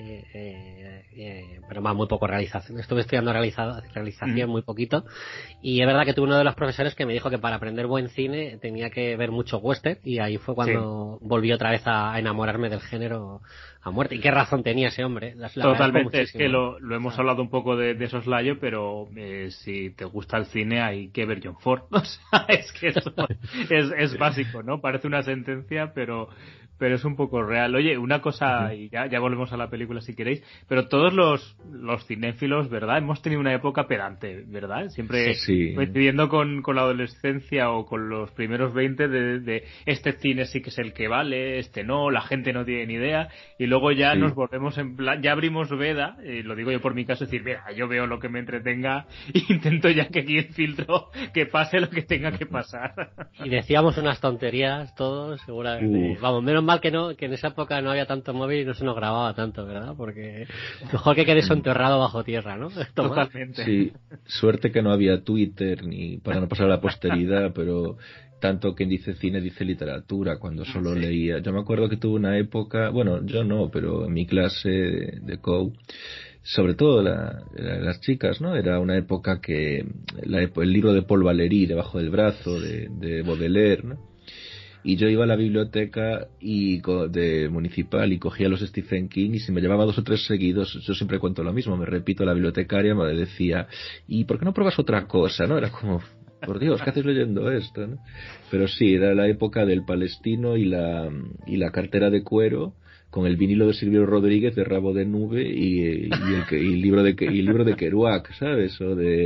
pero más muy poco realización. Estuve estudiando realización muy poquito, y es verdad que tuve uno de los profesores que me dijo que para aprender buen cine tenía que ver mucho western, y ahí fue cuando volví otra vez a enamorarme del género a muerte. Y qué razón tenía ese hombre. Totalmente, es que lo hemos hablado un poco de soslayo, pero si te gusta el cine hay que ver John Ford. O sea, es que eso es básico, ¿no? Parece una sentencia, pero es un poco real. Oye, una cosa, y ya volvemos a la película si queréis, pero todos los cinéfilos, ¿verdad? Hemos tenido una época pedante, ¿verdad? Siempre coincidiendo con la adolescencia o con los primeros 20 de este cine sí que es el que vale, este no, la gente no tiene ni idea, y luego ya nos volvemos en plan, ya abrimos veda, lo digo yo por mi caso, es decir, mira, yo veo lo que me entretenga e intento ya que aquí el filtro, que pase lo que tenga que pasar. Y decíamos unas tonterías todos, seguramente. Vamos, menos mal que en esa época no había tanto móvil y no se nos grababa tanto, ¿verdad? Porque mejor que quedes enterrado bajo tierra, ¿no? Totalmente. Sí, suerte que no había Twitter ni para no pasar a la posteridad, pero tanto quien dice cine dice literatura, cuando solo leía. Yo me acuerdo que tuve una época, bueno, yo no, pero en mi clase de COU, sobre todo las chicas, ¿no? Era una época que el libro de Paul Valéry debajo del brazo de Baudelaire, ¿no? Y yo iba a la biblioteca de municipal y cogía los Stephen King, y si me llevaba 2 o 3 seguidos, yo siempre cuento lo mismo, me repito, la bibliotecaria me decía, ¿y por qué no pruebas otra cosa? ¿No? Era como, por Dios, ¿qué haces leyendo esto? ¿No? Pero sí, era la época del Palestino y la cartera de cuero, con el vinilo de Silvio Rodríguez de Rabo de Nube y el libro de Kerouac, ¿sabes?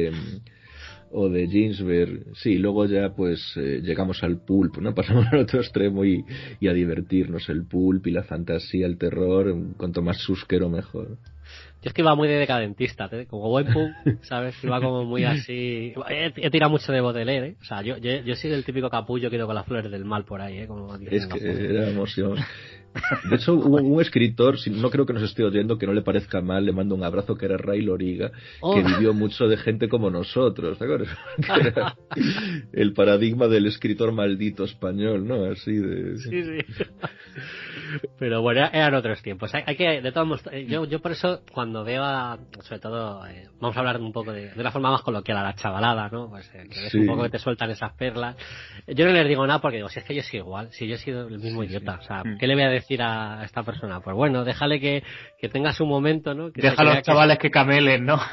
O de Ginsberg. Sí, luego ya pues llegamos al pulp, ¿no? Pasamos al otro extremo y a divertirnos, el pulp y la fantasía, el terror, cuanto más susquero mejor. Yo es que iba muy de decadentista, como buen punk, ¿sabes? Iba como muy así... He tirado mucho de Baudelaire, ¿eh? O sea, yo soy el típico capullo que ido con las flores del mal por ahí, ¿eh? Como es que era emoción. De hecho, hubo un escritor, no creo que nos esté oyendo, que no le parezca mal, le mando un abrazo, que era Ray Loriga, que vivió mucho de gente como nosotros, ¿te acuerdas? Que era el paradigma del escritor maldito español, ¿no? Así de... Sí. Pero bueno, eran otros tiempos. Hay que, de todos modos, yo por eso, cuando veo sobre todo, vamos a hablar un poco de una forma más coloquial, a la chavalada, ¿no? Pues que ves un poco que te sueltan esas perlas. Yo no les digo nada porque digo, si es que yo soy igual, si yo he sido el mismo idiota, o sea, ¿qué le voy a decir decir a esta persona? Pues bueno, déjale que tenga su momento, ¿no? Que deja a los chavales que camelen, ¿no?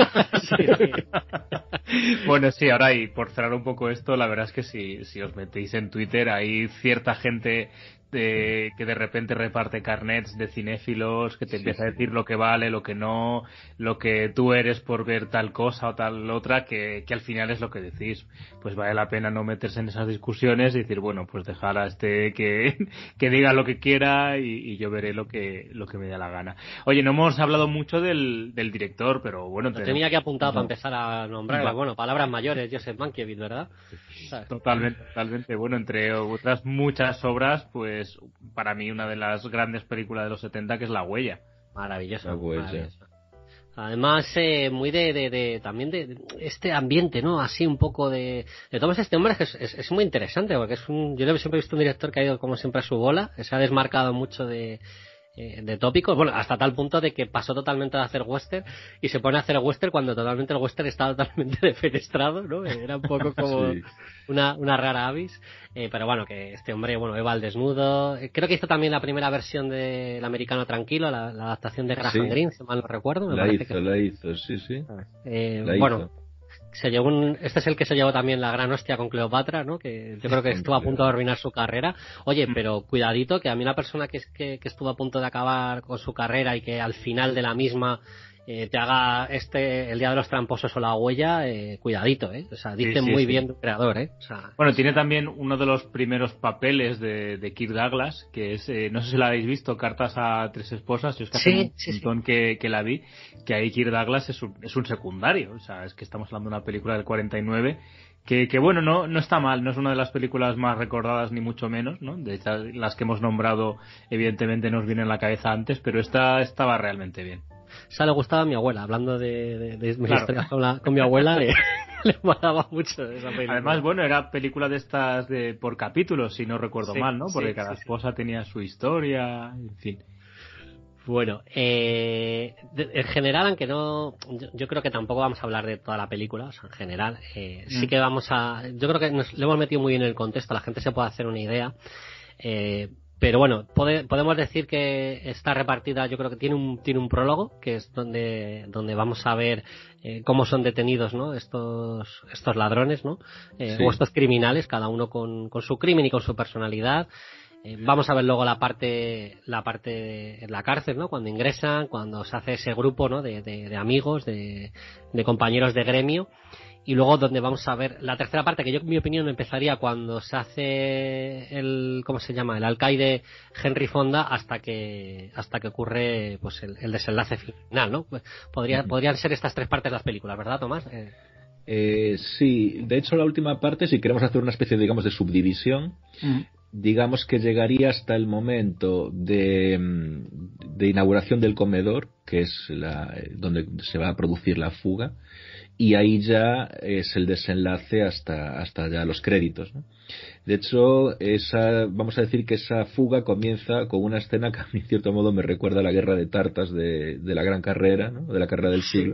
Bueno, sí, ahora y por cerrar un poco esto, la verdad es que si os metéis en Twitter hay cierta gente que de repente reparte carnets de cinéfilos, que te empieza a decir lo que vale, lo que no, lo que tú eres por ver tal cosa o tal otra, que al final es lo que decís. Pues vale la pena no meterse en esas discusiones y decir, bueno, pues dejar a que diga lo que quiera y yo veré lo que me dé la gana. Oye, no hemos hablado mucho del director, pero bueno... Tenía que apuntar para empezar a nombrar, bueno, palabras mayores, Joseph Mankiewicz, ¿verdad? Totalmente. Bueno, entre otras muchas obras, pues para mí una de las grandes películas de los 70 que es La Huella. Maravilloso. La Huella. Maravilloso. Además, muy también de este ambiente, ¿no? Así un poco de todos este hombre que es muy interesante, porque yo siempre he visto un director que ha ido como siempre a su bola, se ha desmarcado mucho de tópicos, bueno, hasta tal punto de que pasó totalmente de hacer western y se pone a hacer western cuando totalmente el western estaba totalmente defenestrado, ¿no? Era un poco como sí. una rara avis, pero bueno, que este hombre, bueno, Eva al desnudo, creo que hizo también la primera versión de El Americano Tranquilo, la adaptación de Graham Greene, si mal no recuerdo. La hizo, sí. Bueno, se llevó este es el que se llevó también la gran hostia con Cleopatra, ¿no? Que yo creo que estuvo a punto de arruinar su carrera. Oye, pero cuidadito, que a mí una persona que estuvo a punto de acabar con su carrera y que al final de la misma te haga El Día de los Tramposos o La Huella, cuidadito, o sea, dice muy bien del creador, o sea, bueno, tiene también uno de los primeros papeles de Kirk Douglas, que es, no sé si la habéis visto, Cartas a tres esposas, yo es que hace un montón que la vi, que ahí Kirk Douglas es un secundario, o sea, es que estamos hablando de una película del 49 que bueno, no está mal, no es una de las películas más recordadas ni mucho menos, ¿no? De hecho, las que hemos nombrado evidentemente nos vienen a la cabeza antes, pero esta estaba realmente bien. Esa le gustaba a mi abuela, hablando de mis historias con mi abuela, le molaba mucho esa película. Además, bueno, era película de estas por capítulos, si no recuerdo mal, ¿no? Porque cada esposa tenía su historia, en fin. Bueno, en general, aunque no, yo creo que tampoco vamos a hablar de toda la película, o sea, en general, sí que yo creo que le hemos metido muy bien en el contexto, la gente se puede hacer una idea, pero bueno, podemos decir que está repartida, yo creo que tiene un prólogo, que es donde vamos a ver cómo son detenidos, ¿no? Estos ladrones, ¿no? O estos criminales, cada uno con su crimen y con su personalidad. Vamos a ver luego la parte en la cárcel, ¿no? Cuando ingresan, cuando se hace ese grupo, ¿no? De amigos, de compañeros de gremio. Y luego donde vamos a ver la tercera parte, que yo en mi opinión empezaría cuando se hace ¿cómo se llama? El alcaide Henry Fonda hasta que ocurre pues el desenlace final, ¿no? Pues podrían ser estas tres partes de las películas, ¿verdad, Tomás? Sí, de hecho la última parte, si queremos hacer una especie, digamos, de subdivisión, digamos que llegaría hasta el momento de inauguración del comedor, que es donde se va a producir la fuga, y ahí ya es el desenlace hasta ya los créditos, ¿no? De hecho, vamos a decir que esa fuga comienza con una escena que a mí en cierto modo me recuerda a la guerra de tartas de la gran carrera, ¿no? De la carrera del siglo.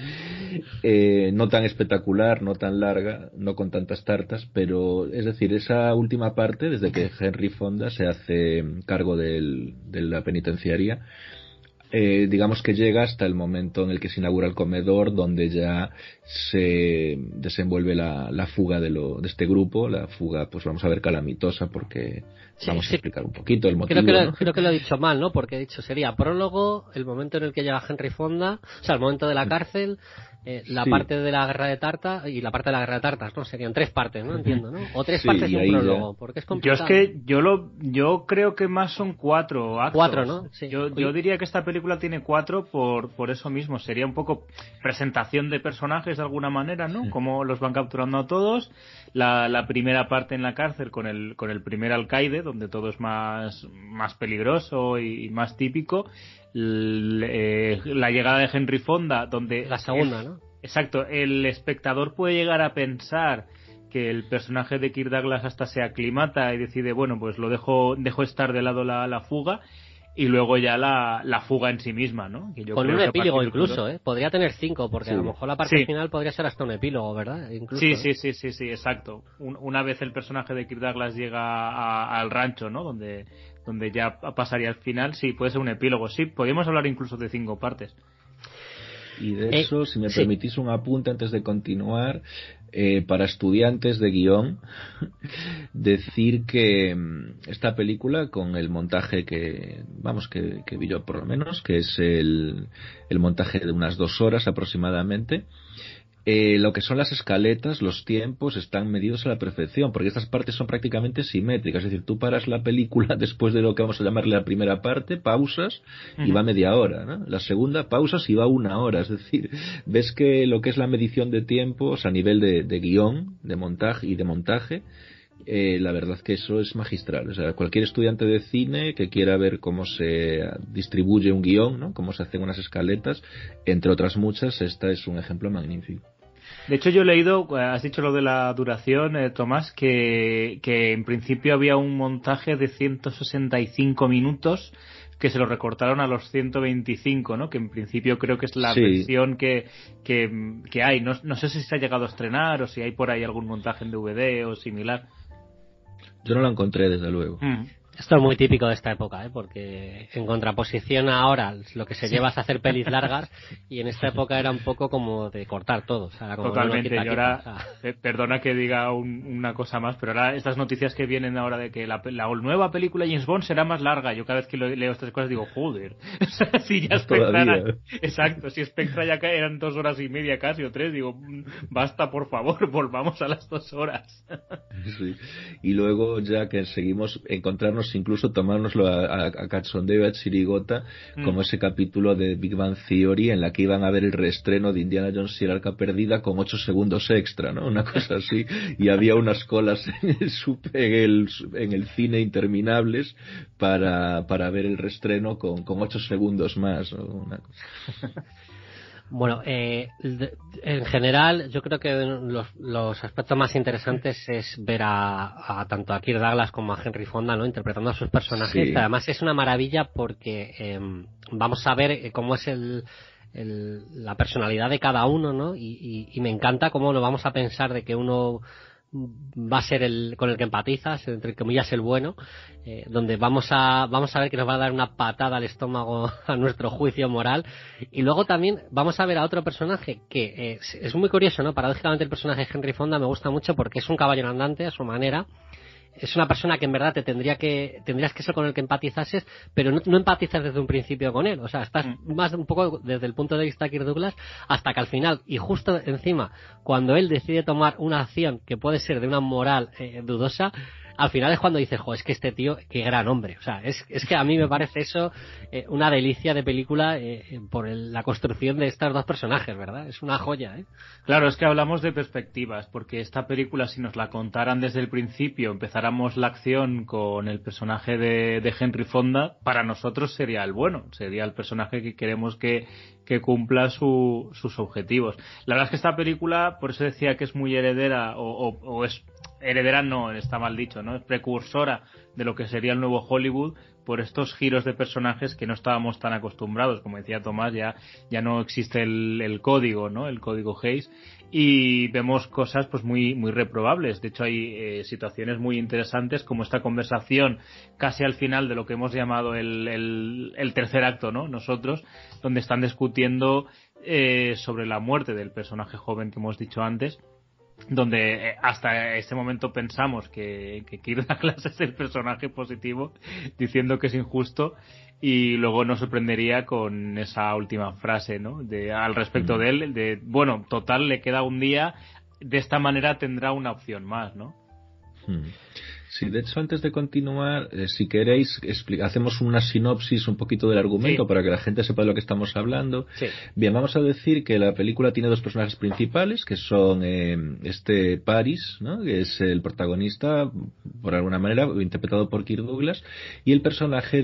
No tan espectacular, no tan larga, no con tantas tartas, pero es decir, esa última parte, desde que Henry Fonda se hace cargo de la penitenciaria, digamos que llega hasta el momento en el que se inaugura el comedor, donde ya se desenvuelve la fuga de este grupo, la fuga, pues vamos a ver, calamitosa, porque vamos a explicar un poquito el motivo. Creo que lo he dicho mal, ¿no? Porque he dicho, sería prólogo, el momento en el que llega Henry Fonda, o sea, el momento de la cárcel, la parte de la guerra de tartas y la parte de la guerra de tartas, ¿no? Serían tres partes, ¿no? Entiendo, ¿no? O tres partes y un prólogo, porque es complicado. Yo es que yo creo que más son 4 actos. 4, ¿no? Sí. Yo diría que esta película tiene 4 por eso mismo. Sería un poco presentación de personajes de alguna manera, ¿no? Sí. Cómo los van capturando a todos. La primera parte en la cárcel con el primer alcaide, donde todo es más peligroso y más típico. La llegada de Henry Fonda, donde la segunda, ¿no? Exacto, el espectador puede llegar a pensar que el personaje de Kirk Douglas hasta se aclimata y decide, bueno, pues lo dejo estar de lado la fuga, y luego ya la fuga en sí misma, ¿no? Que yo con creo un que epílogo incluso, podría tener 5, porque a lo mejor la parte final podría ser hasta un epílogo, ¿verdad? Incluso, sí, exacto. Una vez el personaje de Kirk Douglas llega al rancho, ¿no? Donde donde ya pasaría al final. Sí, puede ser un epílogo. Sí, podríamos hablar incluso de 5 partes. Y de eso, si me permitís un apunte antes de continuar, para estudiantes de guión, decir que esta película, con el montaje que vi yo por lo menos, que es el montaje de unas 2 horas aproximadamente, lo que son las escaletas, los tiempos están medidos a la perfección, porque estas partes son prácticamente simétricas, es decir, tú paras la película después de lo que vamos a llamarle la primera parte, pausas y va media hora, ¿no? La segunda, pausas y va 1 hora, es decir, ves que lo que es la medición de tiempos a nivel de guión, de montaje, la verdad que eso es magistral. O sea, cualquier estudiante de cine que quiera ver cómo se distribuye un guión, ¿no? Cómo se hacen unas escaletas, entre otras muchas, esta es un ejemplo magnífico. De hecho, yo he leído, has dicho lo de la duración, Tomás, que en principio había un montaje de 165 minutos que se lo recortaron a los 125, ¿no? Que en principio creo que es la versión que hay. No sé si se ha llegado a estrenar o si hay por ahí algún montaje en DVD o similar. Yo no la encontré, desde luego. Esto es muy típico de esta época, porque en contraposición a ahora lo que se lleva es hacer pelis largas, y en esta época era un poco como de cortar todo. O sea, era como totalmente. Quita, y ahora, perdona que diga una cosa más, pero ahora estas noticias que vienen ahora de que la nueva película James Bond será más larga, yo cada vez que leo estas cosas digo, joder, si ya Spectra, exacto, si Spectra ya eran 2 horas y media casi o 3, digo, basta, por favor, volvamos a las 2 horas. Sí. Y luego ya que seguimos encontrarnos, incluso tomárnoslo a cachondeo, a chirigota, como ese capítulo de Big Bang Theory en la que iban a ver el reestreno de Indiana Jones y el Arca Perdida con 8 segundos extra, ¿no? Una cosa así, y había unas colas en el cine interminables para ver el reestreno con 8 segundos más, ¿no? Una cosa. Bueno, en general yo creo que los aspectos más interesantes es ver a tanto a Kirk Douglas como a Henry Fonda, ¿no? Interpretando a sus personajes. Sí. Además es una maravilla porque vamos a ver cómo es la personalidad de cada uno, ¿no? Y me encanta cómo lo vamos a pensar de que uno va a ser con el que empatizas, entre comillas el bueno, donde vamos a ver que nos va a dar una patada al estómago a nuestro juicio moral, y luego también vamos a ver a otro personaje que es muy curioso, ¿no? Paradójicamente el personaje de Henry Fonda me gusta mucho porque es un caballero andante a su manera. Es una persona que en verdad tendrías que ser con el que empatizases, pero no empatizas desde un principio con él. O sea, estás más un poco desde el punto de vista de Kirk Douglas hasta que al final, y justo encima, cuando él decide tomar una acción que puede ser de una moral dudosa, al final es cuando dices, jo, es que este tío, qué gran hombre. O sea, es que a mí me parece eso una delicia de película por la construcción de estos dos personajes, ¿verdad? Es una joya, ¿eh? Claro, es que hablamos de perspectivas, porque esta película, si nos la contaran desde el principio, empezáramos la acción con el personaje de Henry Fonda, para nosotros sería el bueno, sería el personaje que queremos que cumpla sus objetivos. La verdad es que esta película, por eso decía que es muy heredera, o es heredera, no, está mal dicho, ¿no? Es precursora de lo que sería el nuevo Hollywood, por estos giros de personajes que no estábamos tan acostumbrados. Como decía Tomás, ya no existe el código, ¿no? El código Hays, y vemos cosas pues muy muy reprobables. De hecho hay situaciones muy interesantes, como esta conversación casi al final de lo que hemos llamado el tercer acto, ¿no? Nosotros, donde están discutiendo sobre la muerte del personaje joven que hemos dicho antes, donde hasta este momento pensamos que Kirk Douglas es el personaje positivo, diciendo que es injusto, y luego nos sorprendería con esa última frase, ¿no? Al respecto de él, bueno, total, le queda un día, de esta manera tendrá una opción más, ¿no? Sí, de hecho, antes de continuar, si queréis, hacemos una sinopsis un poquito del argumento, sí, para que la gente sepa de lo que estamos hablando. Sí. Bien, vamos a decir que la película tiene dos personajes principales, que son Paris, ¿no? Que es el protagonista, por alguna manera, interpretado por Kirk Douglas, y el personaje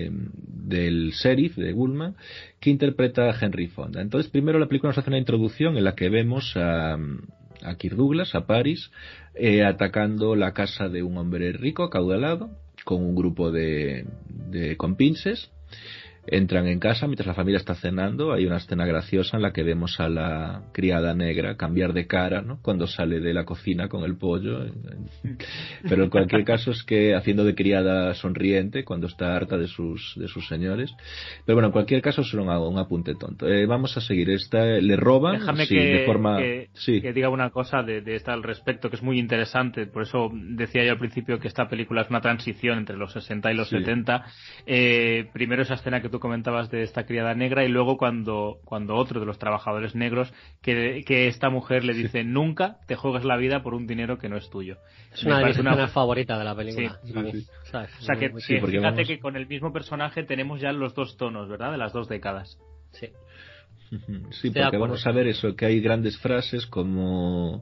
del sheriff, de Gullman, que interpreta a Henry Fonda. Entonces, primero la película nos hace una introducción en la que vemos a Kirk Douglas, a Paris, atacando la casa de un hombre rico, acaudalado, con un grupo de compinches. Entran en casa mientras la familia está cenando. Hay una escena graciosa en la que vemos a la criada negra cambiar de cara, ¿no?, cuando sale de la cocina con el pollo. Pero en cualquier caso es que haciendo de criada sonriente cuando está harta de sus señores. Pero bueno, en cualquier caso solo un apunte tonto. Vamos a seguir. Le roban. Déjame sí, que, de forma... que diga una cosa de esta al respecto, que es muy interesante. Por eso decía yo al principio que esta película es una transición entre los 60 y los 70. Primero esa escena que tú comentabas de esta criada negra, y luego cuando otro de los trabajadores negros que esta mujer le dice: nunca te juegues la vida por un dinero que no es tuyo. Es una de mis escenas favoritas de la película. Sí. O sea, que fíjate vamos... que con el mismo personaje tenemos ya los dos tonos, ¿verdad?, de las dos décadas. Sí. Sí, porque vamos a ver eso, que hay grandes frases como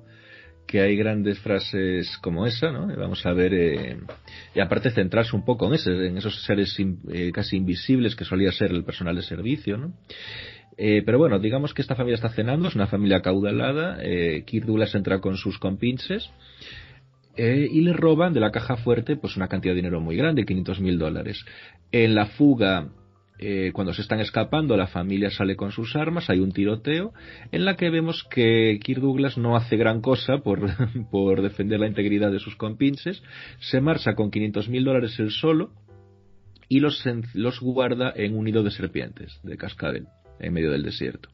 esa, ¿no? Vamos a ver, y aparte centrarse un poco en esos seres casi invisibles que solía ser el personal de servicio, ¿no? Pero bueno, digamos que esta familia está cenando, es una familia acaudalada. Kirk Douglas entra con sus compinches y le roban de la caja fuerte pues una cantidad de dinero muy grande, $500,000. En la fuga, cuando se están escapando, la familia sale con sus armas, hay un tiroteo en la que vemos que Kirk Douglas no hace gran cosa por defender la integridad de sus compinches. Se marcha con $500,000 él solo y los guarda en un nido de serpientes, de cascabel, en medio del desierto.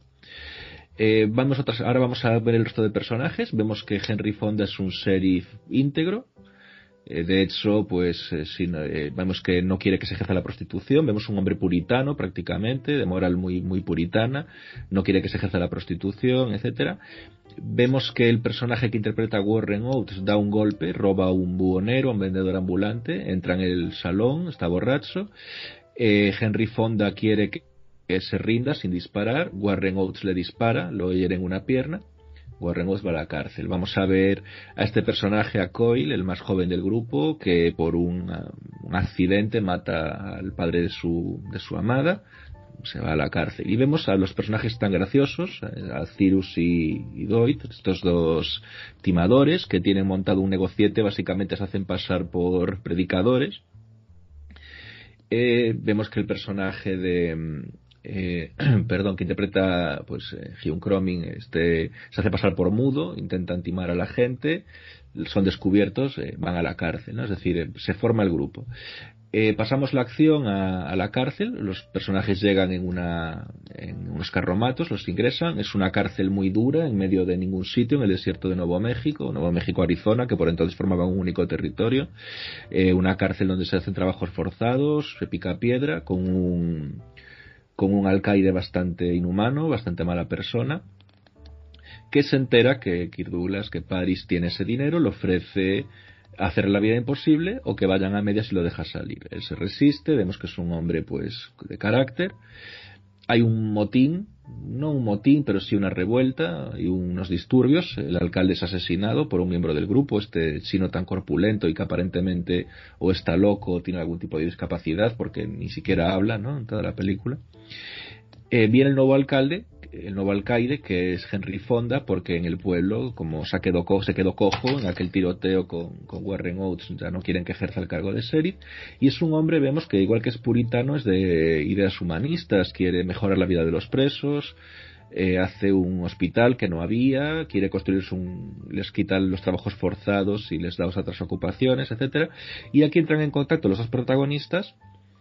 Ahora vamos a ver el resto de personajes. Vemos que Henry Fonda es un sheriff íntegro. De hecho, pues vemos que no quiere que se ejerza la prostitución. Vemos un hombre puritano prácticamente, de moral muy, muy puritana. No quiere que se ejerza la prostitución, etcétera. Vemos que el personaje que interpreta Warren Oates da un golpe, roba a un buhonero, un vendedor ambulante, entra en el salón, está borracho. Henry Fonda quiere que se rinda sin disparar. Warren Oates le dispara, lo hiere en una pierna. Warren Oates va a la cárcel. Vamos a ver a este personaje, a Coyle, el más joven del grupo, que por un accidente mata al padre de su amada. Se va a la cárcel. Y vemos a los personajes tan graciosos, a Cyrus y Doyd, estos dos timadores que tienen montado un negociete, básicamente se hacen pasar por predicadores. Vemos que el personaje que interpreta pues Hugh Croming se hace pasar por mudo, intentan timar a la gente, son descubiertos, van a la cárcel, ¿no? Es decir, se forma el grupo. Pasamos la acción a la cárcel. Los personajes llegan en unos carromatos, los ingresan. Es una cárcel muy dura en medio de ningún sitio, en el desierto de Nuevo México, Arizona, que por entonces formaban un único territorio. Una cárcel donde se hacen trabajos forzados, se pica piedra, con un alcaide bastante inhumano, bastante mala persona, que se entera que Kirk Douglas, que Paris tiene ese dinero, le ofrece hacer la vida imposible o que vayan a medias y lo deja salir. Él se resiste, vemos que es un hombre pues de carácter. Hay un motín, no un motín, pero sí una revuelta y unos disturbios. El alcalde es asesinado por un miembro del grupo, este chino tan corpulento y que aparentemente o está loco o tiene algún tipo de discapacidad, porque ni siquiera habla, ¿no?, en toda la película. Viene el nuevo alcaide, que es Henry Fonda, porque en el pueblo, como se quedó cojo en aquel tiroteo con Warren Oates, ya no quieren que ejerza el cargo de sheriff, y es un hombre, vemos que igual que es puritano, es de ideas humanistas, quiere mejorar la vida de los presos, hace un hospital que no había, quiere construirse les quitan los trabajos forzados y les da otras ocupaciones, etcétera. Y aquí entran en contacto los dos protagonistas.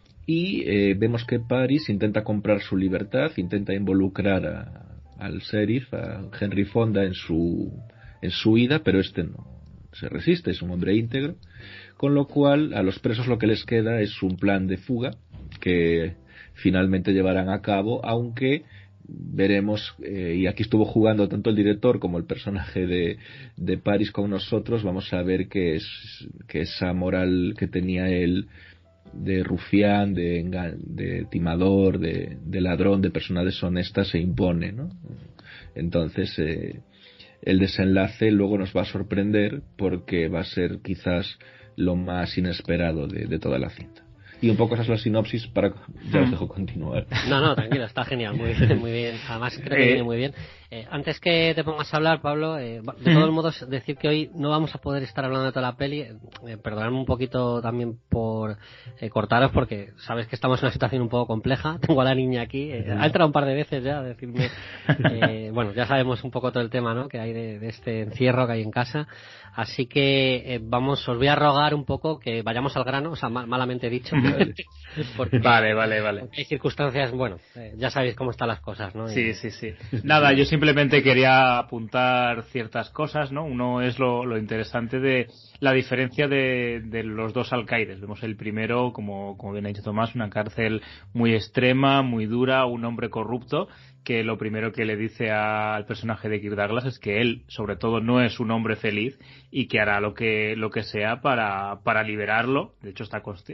Y vemos que Paris intenta comprar su libertad, intenta involucrar al sheriff, a Henry Fonda, en su huida, pero este no se resiste, es un hombre íntegro, con lo cual a los presos lo que les queda es un plan de fuga que finalmente llevarán a cabo, aunque veremos, y aquí estuvo jugando tanto el director como el personaje de Paris con nosotros, vamos a ver que esa moral que tenía él de rufián, de timador, de ladrón, de persona deshonesta se impone, ¿no? Entonces el desenlace luego nos va a sorprender porque va a ser quizás lo más inesperado de toda la cinta. Y un poco esa es la sinopsis ya os dejo continuar. No, tranquilo, está genial, muy bien, muy bien. Además creo que viene muy bien. Antes que te pongas a hablar, Pablo, de todos modos, decir que hoy no vamos a poder estar hablando de toda la peli. Perdonadme un poquito también por cortaros, porque sabes que estamos en una situación un poco compleja. Tengo a la niña aquí. Ha entrado un par de veces ya a decirme... bueno, ya sabemos un poco todo el tema, ¿no?, que hay de este encierro que hay en casa. Así que os voy a rogar un poco que vayamos al grano, o sea, malamente dicho. Porque Vale. hay circunstancias, bueno, ya sabéis cómo están las cosas, ¿no? Sí. Nada, yo simplemente quería apuntar ciertas cosas, ¿no? Uno es lo interesante de la diferencia de los dos alcaides. Vemos el primero, como bien ha dicho Tomás, una cárcel muy extrema, muy dura, un hombre corrupto, que lo primero que le dice al personaje de Kirk Douglas es que él, sobre todo, no es un hombre feliz y que hará lo que sea para liberarlo. De hecho,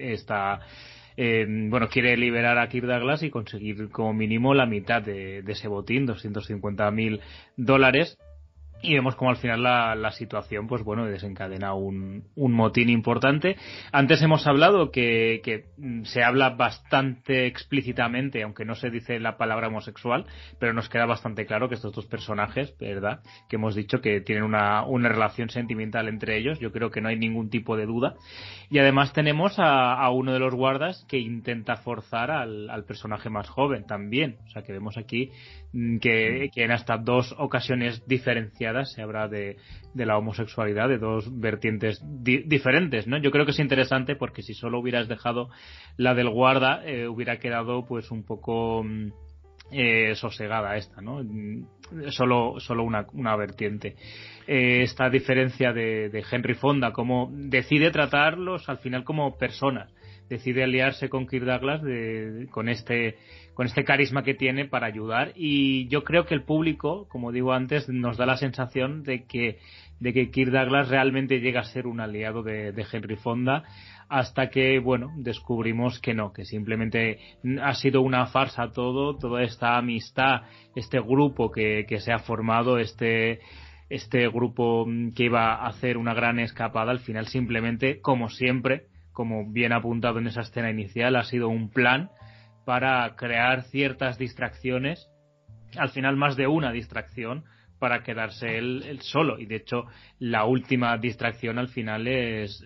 quiere liberar a Kirk Douglas y conseguir como mínimo la mitad de ese botín, $250,000. Y vemos como al final la situación, pues bueno, desencadena un motín importante. Antes hemos hablado que se habla bastante explícitamente, aunque no se dice la palabra homosexual, pero nos queda bastante claro que estos dos personajes, ¿verdad?, que hemos dicho que tienen una relación sentimental entre ellos. Yo creo que no hay ningún tipo de duda. Y además tenemos a uno de los guardas que intenta forzar al personaje más joven también. O sea que vemos aquí que en hasta dos ocasiones diferenciadas se habla de la homosexualidad, de dos vertientes diferentes, ¿no? Yo creo que es interesante porque si solo hubieras dejado la del guarda, hubiera quedado pues un poco sosegada esta, ¿no? Solo una vertiente. Esta diferencia de Henry Fonda, como decide tratarlos al final como personas, decide aliarse con Kirk Douglas con este carisma que tiene para ayudar, y yo creo que el público, como digo antes, nos da la sensación de que Kirk Douglas realmente llega a ser un aliado de Henry Fonda, hasta que, bueno, descubrimos que no, que simplemente ha sido una farsa toda esta amistad, este grupo que se ha formado, este grupo que iba a hacer una gran escapada, al final simplemente, como siempre, como bien apuntado en esa escena inicial, ha sido un plan para crear ciertas distracciones, al final más de una distracción, para quedarse él solo. Y de hecho la última distracción al final es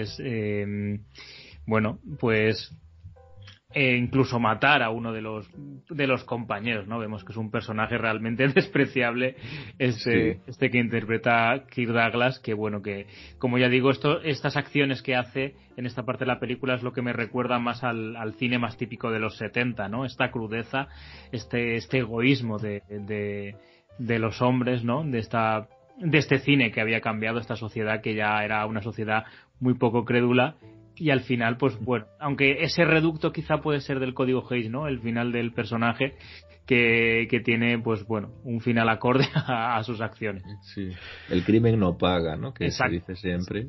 incluso matar a uno de los compañeros, ¿no? Vemos que es un personaje realmente despreciable este que interpreta Kirk Douglas, que bueno, que como ya digo, estas acciones que hace en esta parte de la película es lo que me recuerda más al cine más típico de los 70, ¿no? Esta crudeza, este egoísmo de los hombres, ¿no? De este cine que había cambiado esta sociedad, que ya era una sociedad muy poco crédula. Y al final, pues bueno, aunque ese reducto quizá puede ser del código Hays, ¿no? El final del personaje que tiene, pues bueno, un final acorde a sus acciones. Sí, el crimen no paga, ¿no? Que Exacto. se dice siempre.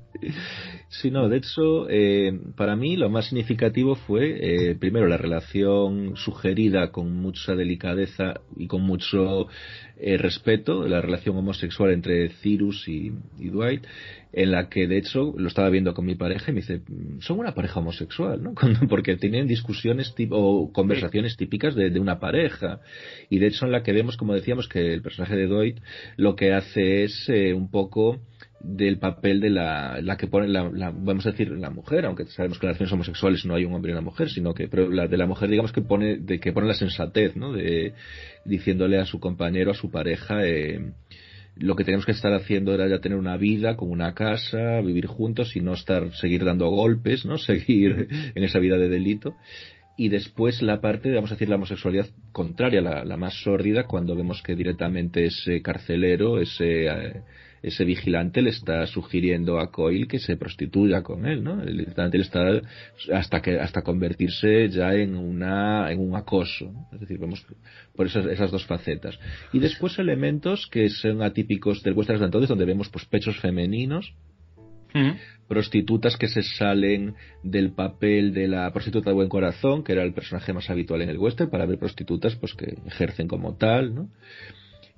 Sí, no, de hecho, para mí lo más significativo fue, primero, la relación sugerida con mucha delicadeza y con mucho respeto, la relación homosexual entre Cyrus y Dwight, en la que de hecho lo estaba viendo con mi pareja y me dice, son una pareja homosexual, ¿no? Porque tienen discusiones o conversaciones típicas de una pareja, y de hecho en la que vemos, como decíamos, que el personaje de Dwight lo que hace es un poco del papel de la que pone vamos a decir la mujer, aunque sabemos que en las relaciones homosexuales no hay un hombre y una mujer, pero la de la mujer, digamos, que pone la sensatez, ¿no? Diciéndole a su compañero, a su pareja, lo que tenemos que estar haciendo era ya tener una vida con una casa, vivir juntos y no seguir dando golpes, ¿no? Seguir en esa vida de delito. Y después la parte, vamos a decir, la homosexualidad contraria, la más sórdida, cuando vemos que directamente ese carcelero, ese vigilante le está sugiriendo a Coyle que se prostituya con él, ¿no? Directamente le está hasta convertirse ya en un acoso, ¿no? Es decir, vemos por esas dos facetas. Y después elementos que son atípicos del western de entonces, donde vemos pues pechos femeninos, prostitutas que se salen del papel de la prostituta de buen corazón, que era el personaje más habitual en el western, para ver prostitutas pues que ejercen como tal, ¿no?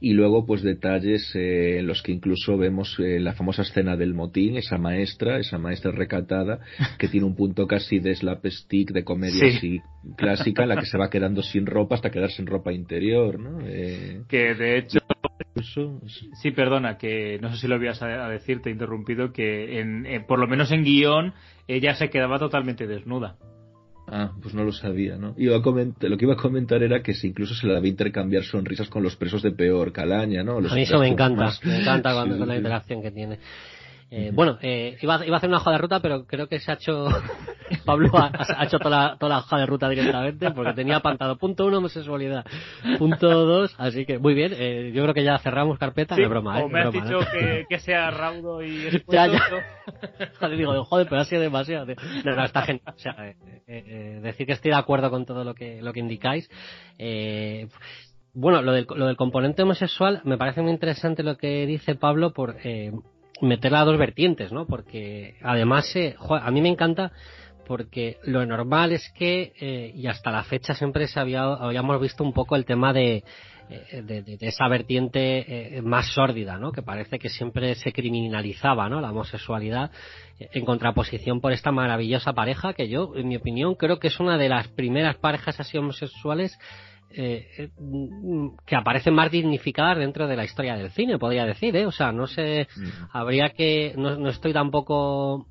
y luego pues detalles en los que incluso vemos la famosa escena del motín, esa maestra recatada que tiene un punto casi de slapstick, de comedia así clásica, en la que se va quedando sin ropa hasta quedar sin ropa interior, ¿no? Que de hecho sí, perdona, que no sé si lo ibas a decir, te he interrumpido, que por lo menos en guión ella se quedaba totalmente desnuda. Ah, pues no lo sabía, ¿no? Lo que iba a comentar era que incluso se le debe intercambiar sonrisas con los presos de peor calaña, ¿no? A mí eso me encanta cuando con la interacción que tiene. Bueno, iba a hacer una hoja de ruta, pero creo que se ha hecho Pablo ha hecho toda la hoja de ruta directamente, porque tenía apuntado punto 1 homosexualidad, punto 2, así que muy bien, yo creo que ya cerramos carpeta, no es broma, o me has broma, dicho ¿no? que sea raudo y expuesto. Joder, digo, pero ha sido demasiado, tío. No, está genial, o sea, decir que estoy de acuerdo con todo lo que indicáis. Bueno, lo del componente homosexual me parece muy interesante lo que dice Pablo por meterla a dos vertientes, ¿no? Porque además, a mí me encanta porque lo normal es que, y hasta la fecha siempre habíamos visto un poco el tema de esa vertiente más sórdida, ¿no? Que parece que siempre se criminalizaba, ¿no? La homosexualidad, en contraposición por esta maravillosa pareja que yo, en mi opinión, creo que es una de las primeras parejas así homosexuales que aparecen más dignificadas dentro de la historia del cine, podría decir, o sea, no sé, habría que, no estoy tampoco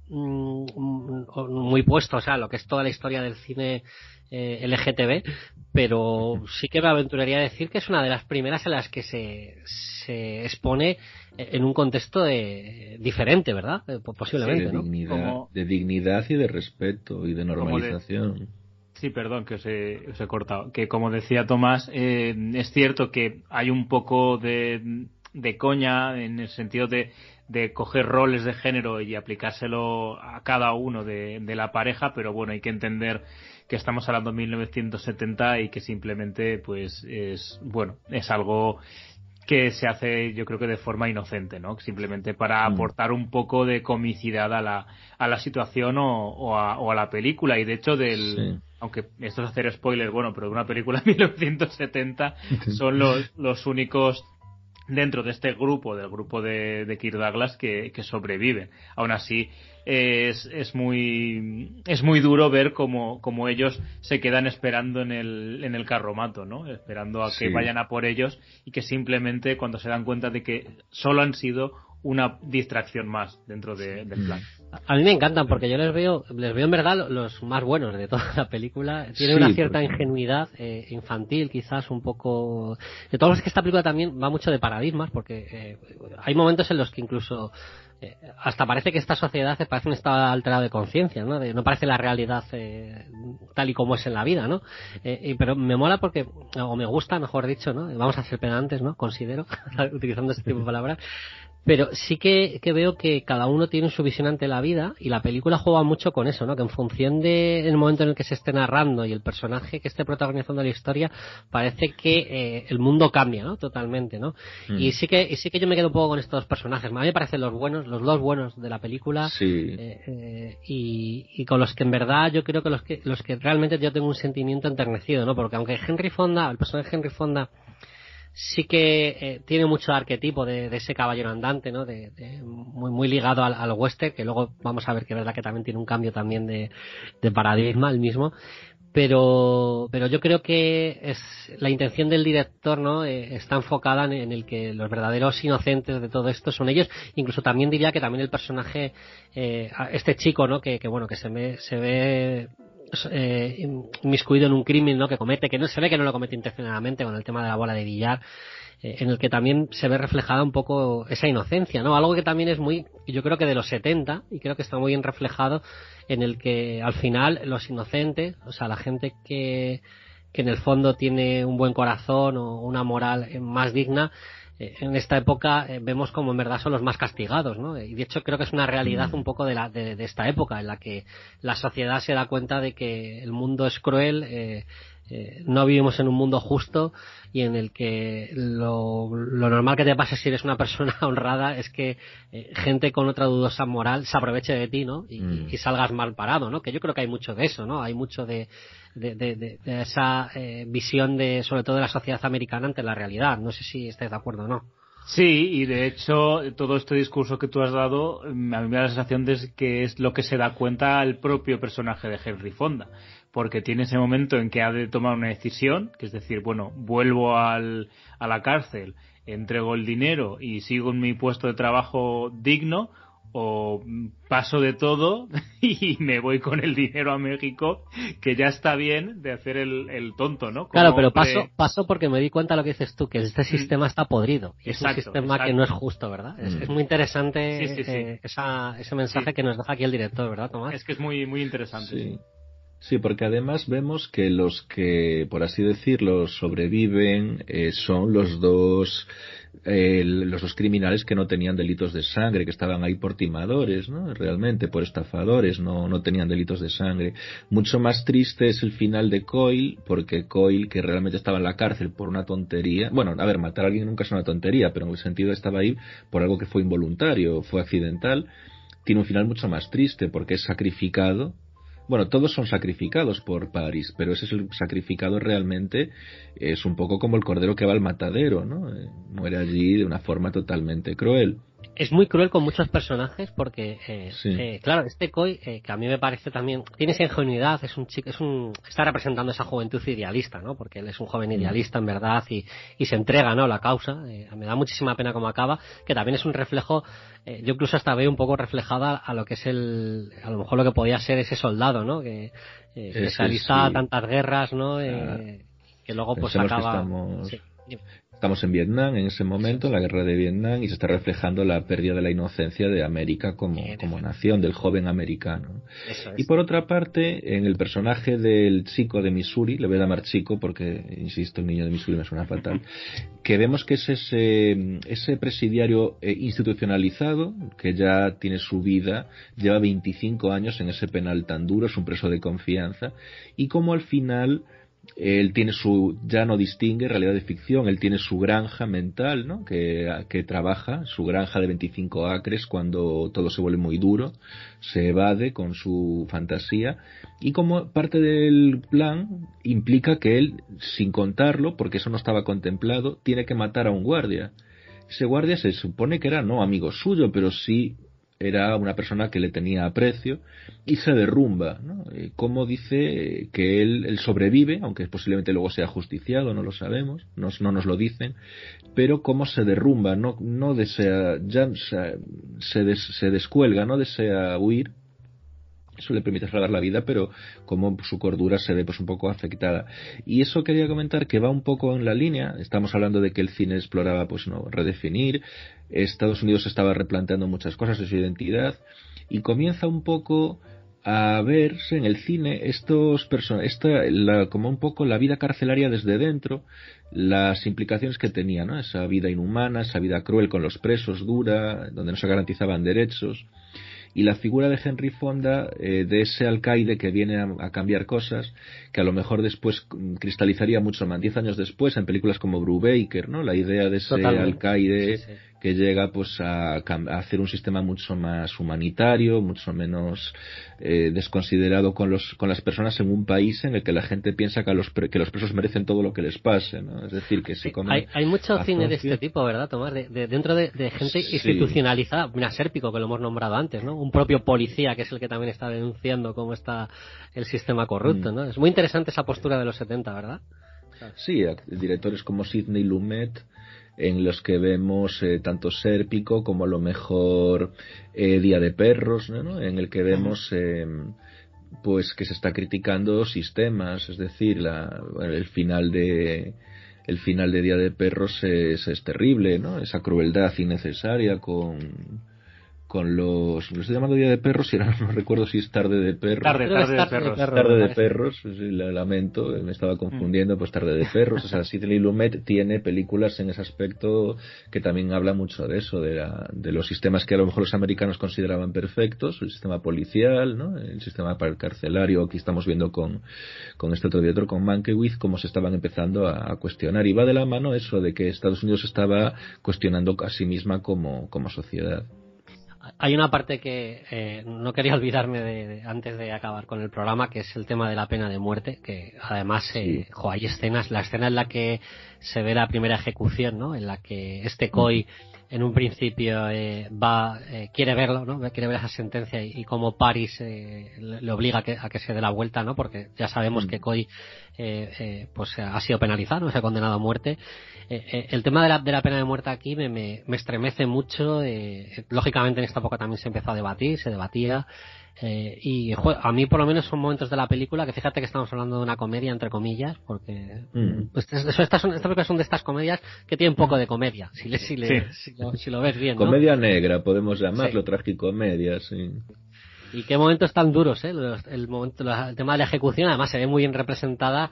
muy puesto, o sea, lo que es toda la historia del cine LGTB, pero sí que me aventuraría a decir que es una de las primeras en las que se expone en un contexto diferente, ¿verdad? Posiblemente, sí, de dignidad y de respeto y de normalización. Sí, perdón, que os he cortado. Que como decía Tomás, es cierto que hay un poco de coña en el sentido de coger roles de género y aplicárselo a cada uno de la pareja, pero bueno, hay que entender que estamos hablando de 1970 y que simplemente pues es algo que se hace, yo creo que de forma inocente, ¿no? Simplemente para aportar un poco de comicidad a la situación o a la película. Y de hecho aunque esto es hacer spoiler, bueno, pero de una película de 1970 son los únicos dentro de este grupo, del grupo de Kirk Douglas, que sobreviven. Aún así, es muy duro ver cómo ellos se quedan esperando en el carromato, ¿no? Esperando a que vayan a por ellos, y que simplemente cuando se dan cuenta de que solo han sido una distracción más dentro del plan. A mí me encantan porque yo les veo en verdad los más buenos de toda la película. Tiene una cierta ingenuidad infantil, quizás un poco. De todos los que esta película también va mucho de paradigmas, porque hay momentos en los que incluso hasta parece que esta sociedad parece un estado alterado de conciencia, ¿no? No parece la realidad tal y como es en la vida, ¿no? Pero me mola porque, o me gusta, mejor dicho, ¿no? Vamos a ser pedantes, ¿no? Considero, utilizando este tipo de palabras. Pero sí que veo que cada uno tiene su visión ante la vida, y la película juega mucho con eso, ¿no? Que en función del momento en el que se esté narrando y el personaje que esté protagonizando la historia, parece que el mundo cambia, ¿no? Totalmente, ¿no? Y sí que yo me quedo un poco con estos personajes. A mí me parecen los dos buenos de la película, y con los que en verdad yo creo que los que realmente yo tengo un sentimiento enternecido, ¿no? Porque aunque el personaje de Henry Fonda sí que tiene mucho arquetipo de ese caballero andante, ¿no? Muy ligado al western, que luego vamos a ver que es verdad que también tiene un cambio también de paradigma el mismo, pero yo creo que la intención del director, ¿no? Está enfocada en el que los verdaderos inocentes de todo esto son ellos. Incluso también diría que también el personaje, este chico, ¿no? Que bueno, que se ve inmiscuido en un crimen, ¿no? Que comete, que no se ve que no lo comete intencionadamente, con el tema de la bola de billar, en el que también se ve reflejada un poco esa inocencia, ¿no? Algo que también es muy, yo creo que de los 70, y creo que está muy bien reflejado, en el que al final los inocentes, o sea, la gente que en el fondo tiene un buen corazón o una moral más digna, en esta época vemos como en verdad son los más castigados, ¿no? Y de hecho creo que es una realidad un poco de esta época, en la que la sociedad se da cuenta de que el mundo es cruel, no vivimos en un mundo justo y en el que lo normal que te pase si eres una persona honrada es que gente con otra dudosa moral se aproveche de ti, ¿no? Y salgas mal parado, ¿no? Que yo creo que hay mucho de eso, ¿no? Hay mucho de esa visión sobre todo de la sociedad americana ante la realidad. No sé si estáis de acuerdo o no. Sí, y de hecho todo este discurso que tú has dado a mí me da la sensación de que es lo que se da cuenta el propio personaje de Henry Fonda, porque tiene ese momento en que ha de tomar una decisión, que es decir, bueno, vuelvo a la cárcel, entrego el dinero y sigo en mi puesto de trabajo digno, o paso de todo y me voy con el dinero a México, que ya está bien de hacer el tonto, ¿no? Claro, pero paso porque me di cuenta de lo que dices tú, que este sistema está podrido. Y es un sistema que no es justo, ¿verdad? Es muy interesante ese mensaje que nos deja aquí el director, ¿verdad, Tomás? Es que es muy, muy interesante. Sí, porque además vemos que los que, por así decirlo, sobreviven son los dos criminales que no tenían delitos de sangre, que estaban ahí por timadores, ¿no? Realmente, por estafadores, no tenían delitos de sangre. Mucho más triste es el final de Coyle, porque Coyle, que realmente estaba en la cárcel por una tontería, bueno, a ver, matar a alguien nunca es una tontería, pero en el sentido estaba ahí por algo que fue involuntario, fue accidental, tiene un final mucho más triste, porque es sacrificado. Bueno, todos son sacrificados por Paris, pero ese es el sacrificado realmente, es un poco como el cordero que va al matadero, ¿no? Muere allí de una forma totalmente cruel. Es muy cruel con muchos personajes porque, claro, este Coy, que a mí me parece también, tiene esa ingenuidad, está representando esa juventud idealista, ¿no? Porque él es un joven idealista en verdad y se entrega, ¿no? La causa. Me da muchísima pena cómo acaba, que también es un reflejo, yo incluso hasta veo un poco reflejada a lo que es a lo mejor lo que podía ser ese soldado, ¿no? Que se alista a tantas guerras, ¿no? Que luego pues acaba. Estamos en Vietnam en ese momento, en la guerra de Vietnam, y se está reflejando la pérdida de la inocencia de América como nación, del joven americano. Y por otra parte, en el personaje del chico de Missouri, le voy a llamar chico porque, insisto, el niño de Missouri me suena fatal, que vemos que es ese presidiario institucionalizado, que ya tiene su vida, lleva 25 años en ese penal tan duro, es un preso de confianza, y como al final él tiene ya no distingue realidad de ficción, él tiene su granja mental, ¿no? Que trabaja, su granja de 25 acres cuando todo se vuelve muy duro, se evade con su fantasía, y como parte del plan implica que él, sin contarlo, porque eso no estaba contemplado, tiene que matar a un guardia. Ese guardia se supone que era no amigo suyo, pero sí era una persona que le tenía aprecio, y se derrumba, ¿no? Como dice que él sobrevive, aunque posiblemente luego sea ajusticiado, no lo sabemos, no nos lo dicen, pero cómo se derrumba, no desea, ya se descuelga, no desea huir. Eso le permite salvar la vida, pero como su cordura se ve pues un poco afectada. Y eso quería comentar que va un poco en la línea. Estamos hablando de que el cine exploraba pues no redefinir. Estados Unidos estaba replanteando muchas cosas de su identidad y comienza un poco a verse en el cine como un poco la vida carcelaria desde dentro, las implicaciones que tenía, ¿no? Esa vida inhumana, esa vida cruel con los presos, dura, donde no se garantizaban derechos. Y la figura de Henry Fonda, de ese alcaide que viene a cambiar cosas, que a lo mejor después cristalizaría mucho más, 10 años después, en películas como Brubaker, ¿no? La idea de ese alcaide que llega pues a hacer un sistema mucho más humanitario, mucho menos desconsiderado con las personas en un país en el que la gente piensa que los presos merecen todo lo que les pase, ¿no? Es decir, que se comen. Hay mucho cine de este tipo, ¿verdad, Tomás? Dentro de gente institucionalizada, mira, Sérpico, que lo hemos nombrado antes, ¿no? Un propio policía que es el que también está denunciando cómo está el sistema corrupto, ¿no? Es muy interesante esa postura de los 70, ¿verdad? Sí, directores como Sidney Lumet, en los que vemos tanto Sérpico como a lo mejor Día de Perros, ¿no? En el que vemos pues que se está criticando sistemas, es decir, el final de Día de Perros es terrible, ¿no? Esa crueldad innecesaria con con lo estoy llamando Día de Perros y ahora no recuerdo si es Tarde de Perros. Tarde de Perros. Tarde de Perros, sí, lamento, me estaba confundiendo, pues Tarde de Perros. O sea, Sidney Lumet tiene películas en ese aspecto que también habla mucho de eso, de los sistemas que a lo mejor los americanos consideraban perfectos, el sistema policial, ¿no? El sistema carcelario, aquí estamos viendo con este otro director, con Mankiewicz, cómo se estaban empezando a cuestionar. Y va de la mano eso de que Estados Unidos estaba cuestionando a sí misma como sociedad. Hay una parte que no quería olvidarme de antes de acabar con el programa, que es el tema de la pena de muerte, que además hay escenas, la escena en la que se ve la primera ejecución, ¿no? En la que Coy en un principio quiere verlo, ¿no? Quiere ver esa sentencia y como Paris le obliga a que se dé la vuelta, ¿no? Porque ya sabemos que Coy pues ha sido penalizado, se ha condenado a muerte. El tema de la pena de muerte aquí me estremece mucho. Lógicamente en esta época también se empezó a debatir, se debatía. Y a mí por lo menos son momentos de la película que fíjate que estamos hablando de una comedia entre comillas, porque estas películas son de estas comedias que tienen poco de comedia, si lo ves bien, ¿no? Comedia negra podemos llamarlo, tragicomedia, sí. Y qué momentos tan duros, el tema de la ejecución, además se ve muy bien representada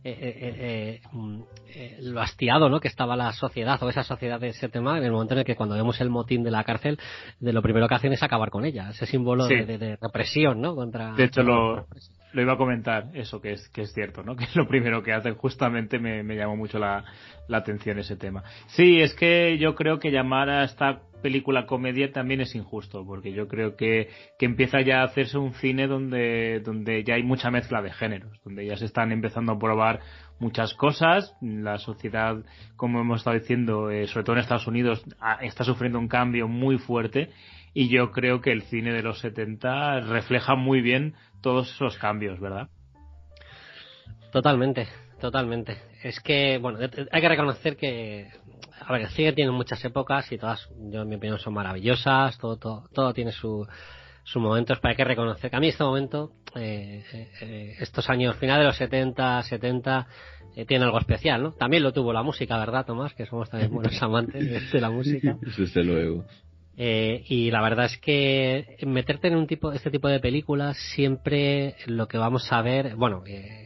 lo hastiado, ¿no? Que estaba la sociedad o esa sociedad de ese tema en el momento en el que cuando vemos el motín de la cárcel, de lo primero que hacen es acabar con ella, ese símbolo de represión, ¿no? De hecho lo iba a comentar, eso que es cierto, ¿no? Que es lo primero que hacen. Justamente me llamó mucho la atención ese tema. Sí, es que yo creo que llamar a esta película comedia también es injusto, porque yo creo que empieza ya a hacerse un cine donde ya hay mucha mezcla de géneros, donde ya se están empezando a probar muchas cosas. La sociedad, como hemos estado diciendo, sobre todo en Estados Unidos, está sufriendo un cambio muy fuerte, y yo creo que el cine de los 70 refleja muy bien todos esos cambios, ¿verdad? Totalmente. Es que, bueno, hay que reconocer que, a ver, el cine tiene muchas épocas y todas, yo en mi opinión, son maravillosas, todo tiene sus momentos, pero hay que reconocer que a mí este momento, estos años, final de los 70, tiene algo especial, ¿no? También lo tuvo la música, ¿verdad, Tomás? Que somos también buenos amantes de la música. Desde luego. Y la verdad es que meterte en este tipo de películas siempre lo que vamos a ver, bueno,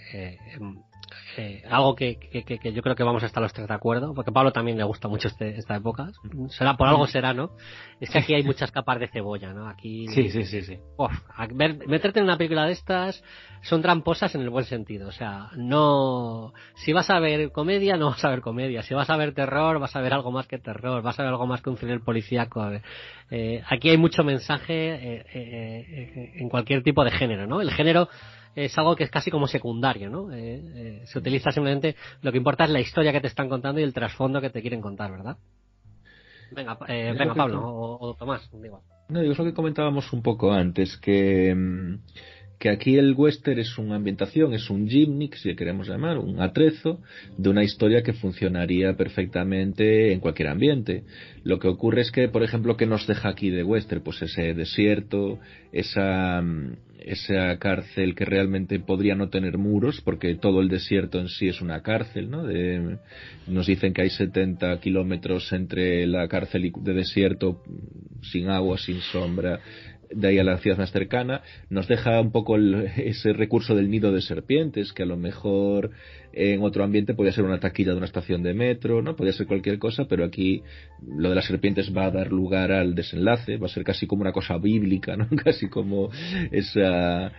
algo que yo creo que vamos a estar los tres de acuerdo, porque a Pablo también le gusta mucho esta época, será por algo, ¿no? Es que aquí hay muchas capas de cebolla, ¿no? Aquí sí. Meterte en una película de estas son tramposas en el buen sentido, o sea, no, si vas a ver comedia no vas a ver comedia, si vas a ver terror vas a ver algo más que terror, vas a ver algo más que un thriller policíaco. Aquí hay mucho mensaje en cualquier tipo de género, ¿no? El género es algo que es casi como secundario, ¿no? Se utiliza simplemente, lo que importa es la historia que te están contando y el trasfondo que te quieren contar, ¿verdad? Venga, Pablo, o Tomás, digo. No, digo, es lo que comentábamos un poco antes, que aquí el western es una ambientación, es un gimmick, si queremos llamar, un atrezo de una historia que funcionaría perfectamente en cualquier ambiente. Lo que ocurre es que, por ejemplo, ¿qué nos deja aquí de western? Pues ese desierto, esa cárcel que realmente podría no tener muros, porque todo el desierto en sí es una cárcel, ¿no? Nos dicen que hay 70 kilómetros entre la cárcel de desierto, sin agua, sin sombra, de ahí a la ciudad más cercana. Nos deja un poco ese recurso del nido de serpientes, que a lo mejor en otro ambiente podría ser una taquilla de una estación de metro, ¿no? Podría ser cualquier cosa, pero aquí lo de las serpientes va a dar lugar al desenlace, va a ser casi como una cosa bíblica, ¿no? Casi como esa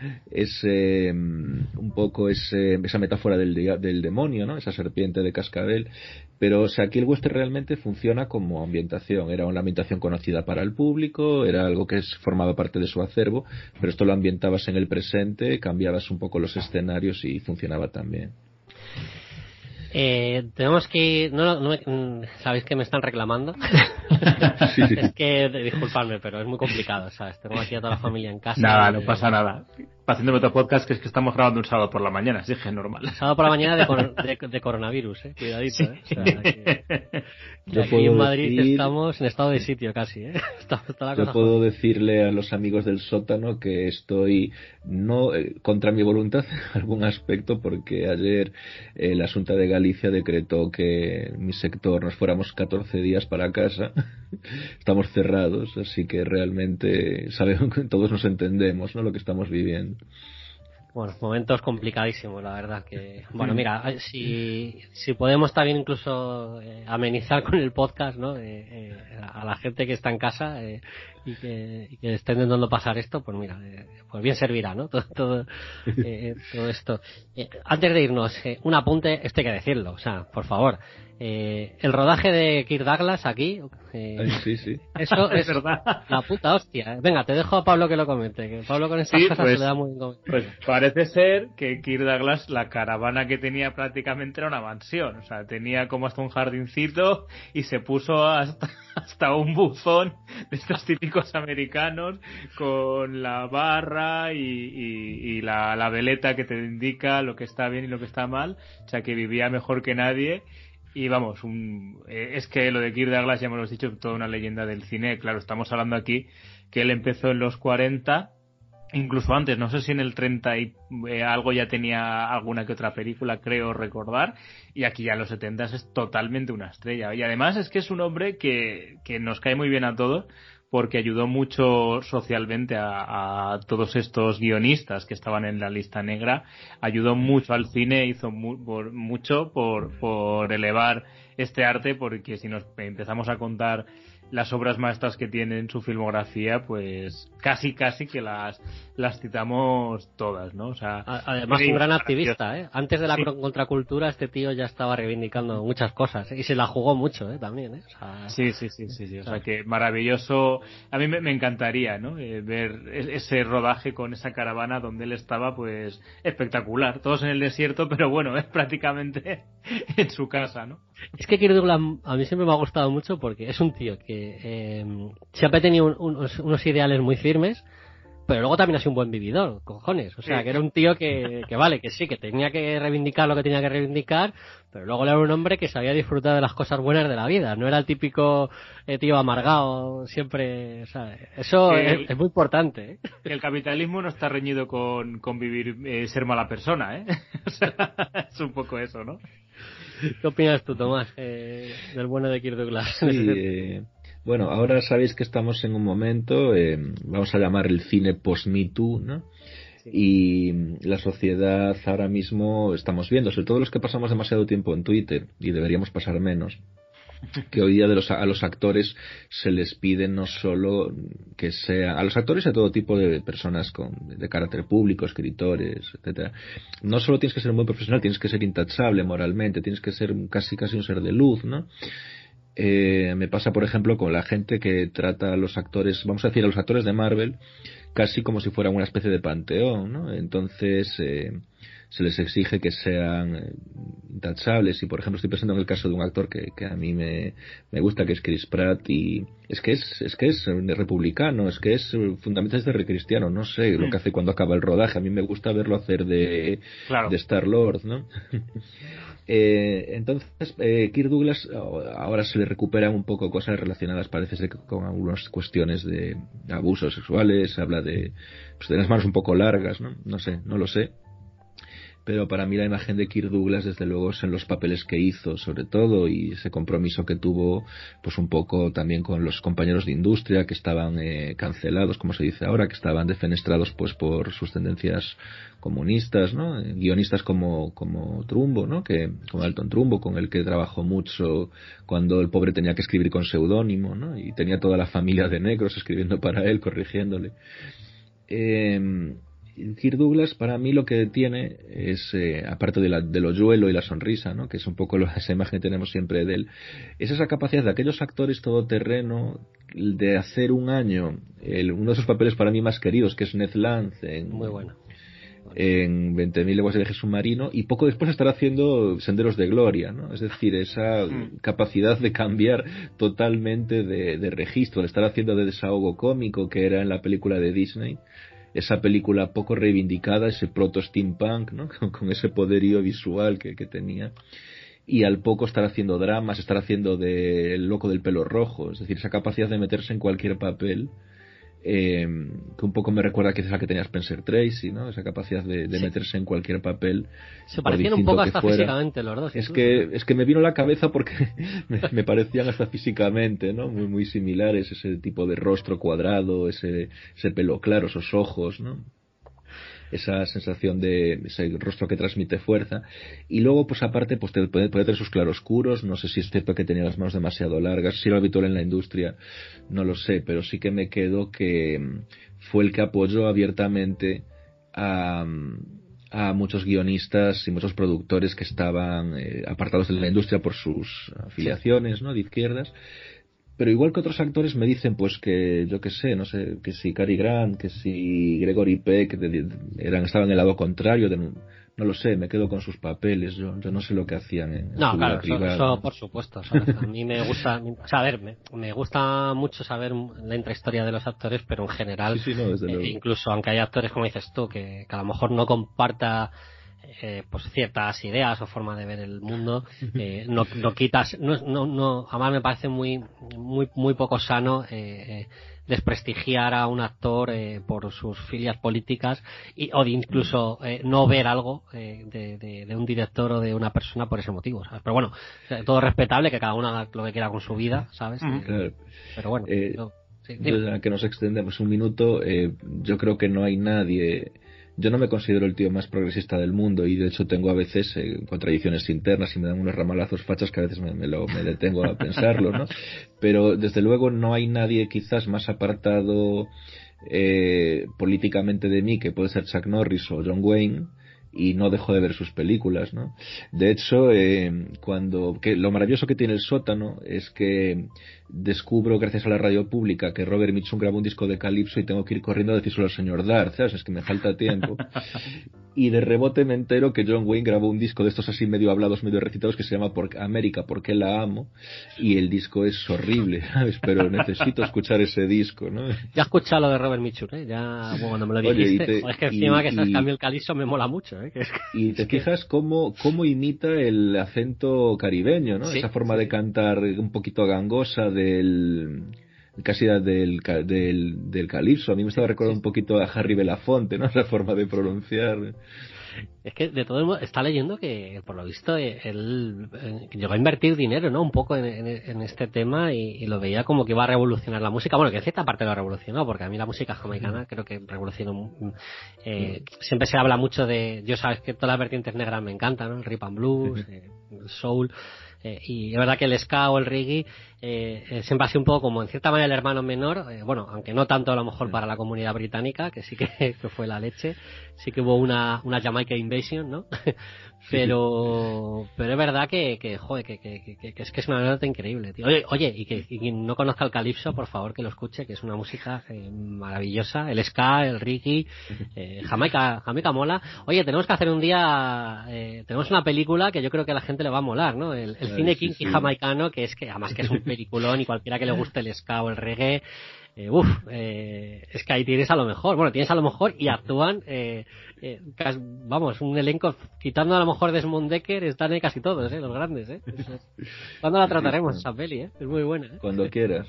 metáfora del demonio, ¿no? Esa serpiente de cascabel. Pero, o sea, aquí el western realmente funciona como ambientación. Era una ambientación conocida para el público, era algo que formaba parte de su acervo, pero esto lo ambientabas en el presente, cambiabas un poco los escenarios y funcionaba también. Tenemos que sabéis que me están reclamando. Sí. Es que disculpadme, pero es muy complicado, ¿sabes? Tengo aquí a toda la familia en casa. Nada, no pasa nada. haciendo otro podcast, que es que estamos grabando un sábado por la mañana, así que es normal. Sábado por la mañana de coronavirus, cuidadito, O sea, que aquí en Madrid estamos en estado de sitio casi, está la cosa yo puedo decirle a los amigos del sótano que estoy no contra mi voluntad en algún aspecto, porque ayer la Xunta de Galicia decretó que mi sector nos fuéramos 14 días para casa. Estamos cerrados, así que realmente sabemos que todos nos entendemos, ¿no?, lo que estamos viviendo. Bueno, momentos complicadísimos, la verdad. Que bueno, mira, si podemos también incluso amenizar con el podcast, ¿no? A la gente que está en casa y que está intentando pasar esto, pues mira, pues bien servirá, ¿no? Todo esto. Antes de irnos, un apunte, hay que decirlo, o sea, por favor. El rodaje de Kirk Douglas aquí, sí. Eso es verdad. La puta hostia. Venga, te dejo a Pablo que lo comente, que Pablo con estas cosas se le da muy bien. Pues parece ser que Kirk Douglas, la caravana que tenía prácticamente era una mansión, o sea, tenía como hasta un jardincito y se puso hasta un buzón de estos típicos americanos con la barra y la veleta que te indica lo que está bien y lo que está mal, o sea, que vivía mejor que nadie. Y vamos, es que lo de Kirk Douglas, ya me lo has dicho, toda una leyenda del cine. Claro, estamos hablando aquí que él empezó en los 40, incluso antes, no sé si en el 30 y algo ya tenía alguna que otra película, creo recordar, y aquí ya en los 70 es totalmente una estrella. Y además es que es un hombre que nos cae muy bien a todos, porque ayudó mucho socialmente a todos estos guionistas que estaban en la lista negra, ayudó mucho al cine, hizo mucho por elevar este arte, porque si nos empezamos a contar las obras maestras que tiene en su filmografía, pues casi que las citamos todas, ¿no? O sea, además un gran activista, Antes de la contracultura este tío ya estaba reivindicando muchas cosas, y se la jugó mucho, también, O sea, sí. O sea, que maravilloso. A mí me encantaría, ¿no? Ver ese rodaje con esa caravana donde él estaba, pues espectacular. Todos en el desierto, pero bueno, es prácticamente en su casa, ¿no? Es que Kirk Douglas a mí siempre me ha gustado mucho porque es un tío que siempre ha tenido unos ideales muy firmes, pero luego también ha sido un buen vividor, cojones. O sea, que era un tío que vale, que sí, que tenía que reivindicar lo que tenía que reivindicar, pero luego era un hombre que sabía disfrutar de las cosas buenas de la vida. No era el típico tío amargado siempre, o sea, eso es muy importante, El capitalismo no está reñido con vivir, ser mala persona, O sea, es un poco eso, ¿no? ¿Qué opinas tú, Tomás, del bueno de Kirk Douglas? Sí, bueno, ahora sabéis que estamos en un momento, vamos a llamar el cine post-Me Too, ¿no? Sí. Y la sociedad ahora mismo estamos viendo, sobre todo los que pasamos demasiado tiempo en Twitter, y deberíamos pasar menos, que hoy día a los actores se les pide no solo que sea, a los actores y a todo tipo de personas de carácter público, escritores, etcétera, no solo tienes que ser muy profesional, tienes que ser intachable moralmente, tienes que ser casi un ser de luz, ¿no? Me pasa, por ejemplo, con la gente que trata a los actores, vamos a decir, a los actores de Marvel, casi como si fueran una especie de panteón, ¿no? Entonces se les exige que sean intachables, y por ejemplo estoy pensando en el caso de un actor que a mí me gusta, que es Chris Pratt, y es que es republicano, es que es fundamentalmente cristiano, no sé lo que hace cuando acaba el rodaje. A mí me gusta verlo hacer de Star-Lord, ¿no? Entonces Kirk Douglas ahora se le recuperan un poco cosas relacionadas, parece ser, con algunas cuestiones de abusos sexuales, habla de las manos un poco largas, ¿no? No sé, no lo sé, pero para mí la imagen de Kirk Douglas desde luego es en los papeles que hizo, sobre todo, y ese compromiso que tuvo pues un poco también con los compañeros de industria que estaban cancelados, como se dice ahora, que estaban defenestrados pues por sus tendencias comunistas, ¿no? Guionistas como Trumbo, ¿no? Como Alton Trumbo, con el que trabajó mucho cuando el pobre tenía que escribir con seudónimo, ¿no? Y tenía toda la familia de negros escribiendo para él, corrigiéndole. Kirk Douglas, para mí, lo que tiene es, aparte del hoyuelo y la sonrisa, ¿no? Que es un poco esa imagen que tenemos siempre de él, es esa capacidad de aquellos actores todoterreno de hacer un año uno de sus papeles para mí más queridos, que es Ned Land muy bueno, en 20.000 leguas de viaje submarino, y poco después estar haciendo Senderos de Gloria, ¿no? Es decir, esa capacidad de cambiar totalmente de registro, de estar haciendo de desahogo cómico, que era en la película de Disney, esa película poco reivindicada, ese proto-steampunk, ¿no? Con ese poderío visual que tenía. Y al poco estar haciendo dramas, estar haciendo de El loco del pelo rojo, es decir, esa capacidad de meterse en cualquier papel, que un poco me recuerda quizás a que tenía Spencer Tracy, ¿no? Esa capacidad de meterse en cualquier papel. Se parecían un poco hasta físicamente los dos. Es que me vino a la cabeza porque me parecían hasta físicamente, ¿no? Muy, muy similares, ese tipo de rostro cuadrado, ese pelo claro, esos ojos, ¿no? Esa sensación de ese rostro que transmite fuerza. Y luego, pues aparte, pues puede tener sus claroscuros. No sé si es cierto que tenía las manos demasiado largas, si era habitual en la industria, no lo sé, pero sí que me quedo que fue el que apoyó abiertamente a muchos guionistas y muchos productores que estaban apartados de la industria por sus afiliaciones, ¿no?, de izquierdas. Pero igual que otros actores me dicen, pues que, yo qué sé, no sé, que si Cary Grant, que si Gregory Peck estaban en el lado contrario, no lo sé, me quedo con sus papeles, yo no sé lo que hacían en no, su claro, vida privada. eso por supuesto, ¿sabes? A mí me gusta, me gusta mucho saber la intrahistoria de los actores, pero en general, sí, no, desde luego. Incluso aunque hay actores, como dices tú, que a lo mejor no comparta pues ciertas ideas o forma de ver el mundo, no quitas, no, además me parece muy poco sano desprestigiar a un actor por sus filias políticas o de incluso no ver algo de un director o de una persona por ese motivo, ¿sabes? Pero bueno, todo respetable, que cada uno haga lo que quiera con su vida, ¿sabes? Claro. Pero bueno, que nos extendemos un minuto, yo creo que no hay nadie. Yo no me considero el tío más progresista del mundo y de hecho tengo a veces contradicciones internas y me dan unos ramalazos fachas que a veces me detengo a pensarlo, ¿no? Pero desde luego no hay nadie quizás más apartado políticamente de mí, que puede ser Chuck Norris o John Wayne, y no dejo de ver sus películas, ¿no? De hecho, lo maravilloso que tiene El Sótano es que descubro, gracias a la radio pública, que Robert Mitchum grabó un disco de calipso y tengo que ir corriendo a decírselo al señor Darth, ¿sabes? Es que me falta tiempo. Y de rebote me entero que John Wayne grabó un disco de estos así medio hablados, medio recitados, que se llama América, ¿por qué la amo? Y el disco es horrible, ¿sabes? Pero necesito escuchar ese disco, ¿no? Ya he escuchado lo de Robert Mitchum, ¿eh? Ya, bueno, cuando me lo dijiste, es que encima que sabes cambio el calipso me mola mucho, ¿eh? Y te fijas cómo imita el acento caribeño, ¿no? Sí, esa forma de cantar un poquito gangosa casi del calipso. A mí me estaba recordando un poquito a Harry Belafonte, ¿no? Esa forma de pronunciar. Es que de todo el mundo está leyendo que por lo visto él llegó a invertir dinero, ¿no? Un poco en este tema y lo veía como que iba a revolucionar la música. Bueno, que en cierta parte lo revolucionó, porque a mí la música jamaicana creo que revolucionó. Siempre se habla mucho yo sabes que todas las vertientes negras me encantan, ¿no? El rhythm and blues, el soul. Y es verdad que el ska o el reggae siempre ha sido un poco como en cierta manera el hermano menor, bueno, aunque no tanto a lo mejor para la comunidad británica, que sí que fue la leche, sí que hubo una Jamaica Invasion, ¿no? pero es verdad que es una anécdota increíble, tío. Oye, y quien no conozca el calipso, por favor que lo escuche, que es una música maravillosa, el ska, el reggae, Jamaica mola. Oye, tenemos que hacer un día, tenemos una película que yo creo que a la gente le va a molar, ¿no? El cine kinky jamaicano, que además que es un peliculón y cualquiera que le guste el ska o el reggae, es que ahí tienes a lo mejor y actúan vamos, un elenco, quitando a lo mejor Desmond Decker, están ahí casi todos, los grandes, ¿cuándo la trataremos esa peli? Es muy buena, Cuando quieras.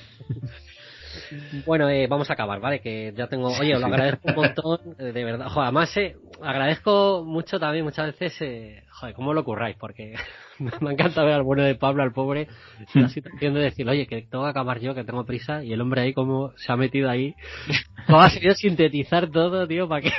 Bueno, vamos a acabar, ¿vale? Que ya tengo... Oye, lo agradezco un montón, de verdad. Joder, además, agradezco mucho también, muchas veces, cómo lo curráis, porque me encanta ver al bueno de Pablo, al pobre, en la situación de decir, oye, que tengo que acabar yo, que tengo prisa, y el hombre ahí como se ha metido ahí, cómo ha querido sintetizar todo, tío, para que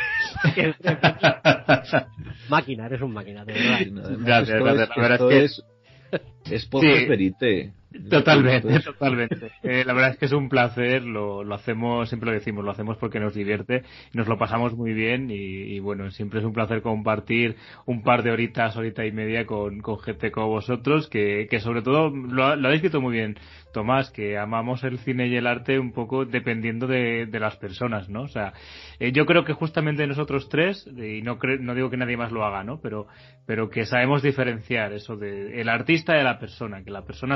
máquina, eres un máquina, de verdad. Gracias. La verdad es podcast verité. Totalmente. La verdad es que es un placer, lo hacemos, siempre lo decimos, lo hacemos porque nos divierte, nos lo pasamos muy bien y bueno, siempre es un placer compartir un par de horitas, horita y media con gente como vosotros, que sobre todo lo habéis escrito muy bien, Tomás, que amamos el cine y el arte un poco dependiendo de las personas, ¿no? O sea, yo creo que justamente nosotros tres, y no digo que nadie más lo haga, ¿no? Pero que sabemos diferenciar eso de el artista de la persona, que la persona será como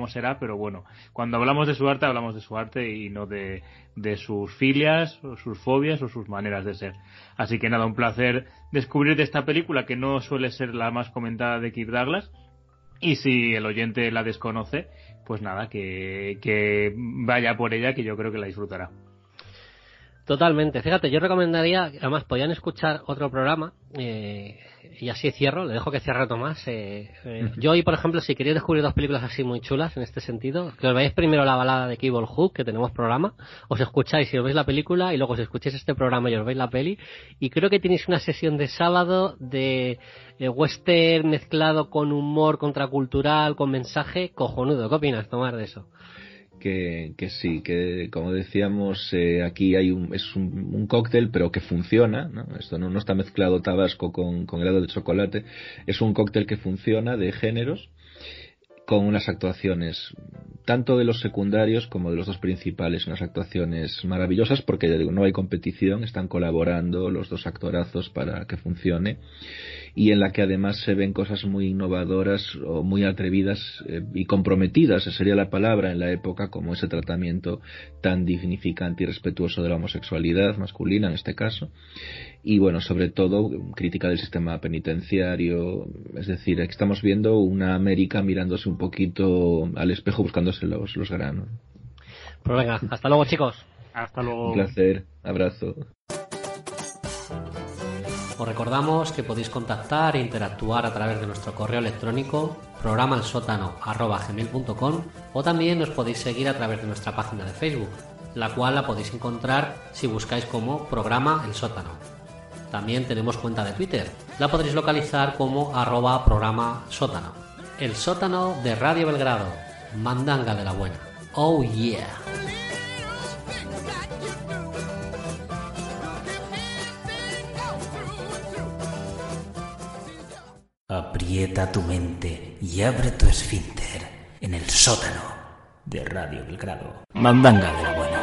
cómo será, pero bueno, cuando hablamos de su arte y no de sus filias, o sus fobias o sus maneras de ser. Así que nada, un placer descubrir de esta película que no suele ser la más comentada de Kirk Douglas, y si el oyente la desconoce, pues nada, que vaya por ella, que yo creo que la disfrutará. Totalmente. Fíjate, yo recomendaría, además podían escuchar otro programa, y así cierro, le dejo que cierre Tomás. Yo hoy, por ejemplo, si queréis descubrir dos películas así muy chulas en este sentido, que os veáis primero la balada de Cable Hook, que tenemos programa, os escucháis y os veis la película, y luego os escucháis este programa y os veis la peli, y creo que tenéis una sesión de sábado de western mezclado con humor contracultural, con mensaje cojonudo. ¿Qué opinas, Tomás, de eso? Que sí, que como decíamos, aquí hay un cóctel, pero que funciona, ¿no? Esto no está mezclado tabasco con helado de chocolate, es un cóctel que funciona de géneros, con unas actuaciones tanto de los secundarios como de los dos principales, unas actuaciones maravillosas, porque ya digo, no hay competición, están colaborando los dos actorazos para que funcione, y en la que además se ven cosas muy innovadoras o muy atrevidas y comprometidas, esa sería la palabra en la época, como ese tratamiento tan dignificante y respetuoso de la homosexualidad masculina en este caso, y bueno, sobre todo crítica del sistema penitenciario, es decir, estamos viendo una América mirándose un poquito al espejo, buscándose los granos. Pues venga, hasta luego, chicos. Hasta luego. Un placer, abrazo. Os recordamos que podéis contactar e interactuar a través de nuestro correo electrónico programaelsótano@gmail.com, o también nos podéis seguir a través de nuestra página de Facebook, la cual la podéis encontrar si buscáis como Programa El Sótano. También tenemos cuenta de Twitter, la podréis localizar como @programa sótano. El Sótano de Radio Belgrado, mandanga de la buena. Oh yeah. Aprieta tu mente y abre tu esfínter en el sótano de Radio Belgrado. Mandanga de la buena.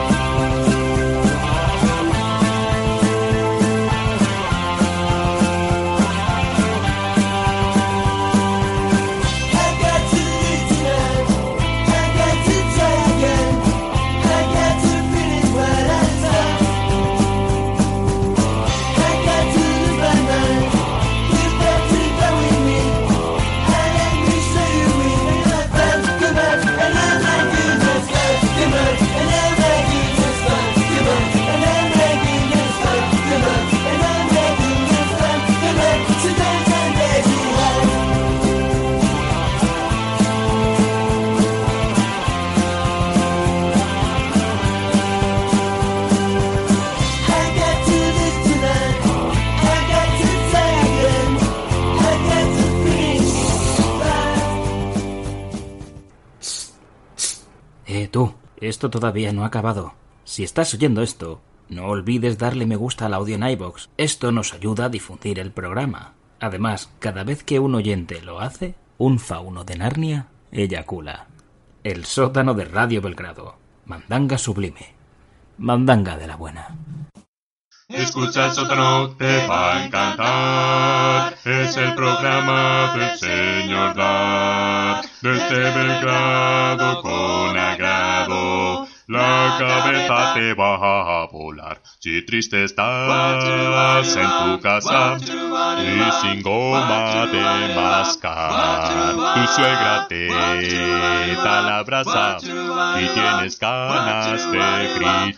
Tú, esto todavía no ha acabado. Si estás oyendo esto, no olvides darle me gusta al audio en iVoox. Esto nos ayuda a difundir el programa. Además, cada vez que un oyente lo hace, un fauno de Narnia eyacula. El sótano de Radio Belgrado. Mandanga sublime. Mandanga de la buena. Escucha el sótano, te va a encantar. Es el programa del señor Dar. Desde Belgrado con agrado, la cabeza te va a volar. Si triste estás en tu casa y sin goma de mascar, tu suegra te da la brasa y tienes ganas de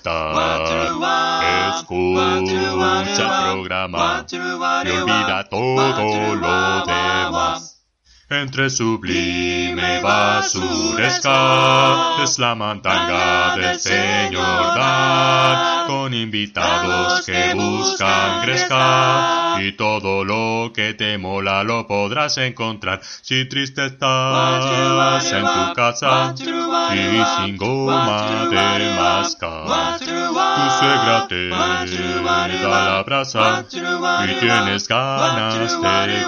gritar. Escucha el programa y olvida todo lo demás. Entre sublime basuresca es la mandanga del señor Dan, con invitados que buscan gresca, y todo lo que te mola lo podrás encontrar. Si triste estás en tu casa y sin goma de mascar, tu suegra te da la brasa y tienes ganas de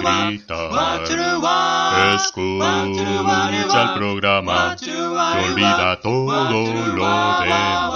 gritar. Escucha el programa y olvida todo lo demás.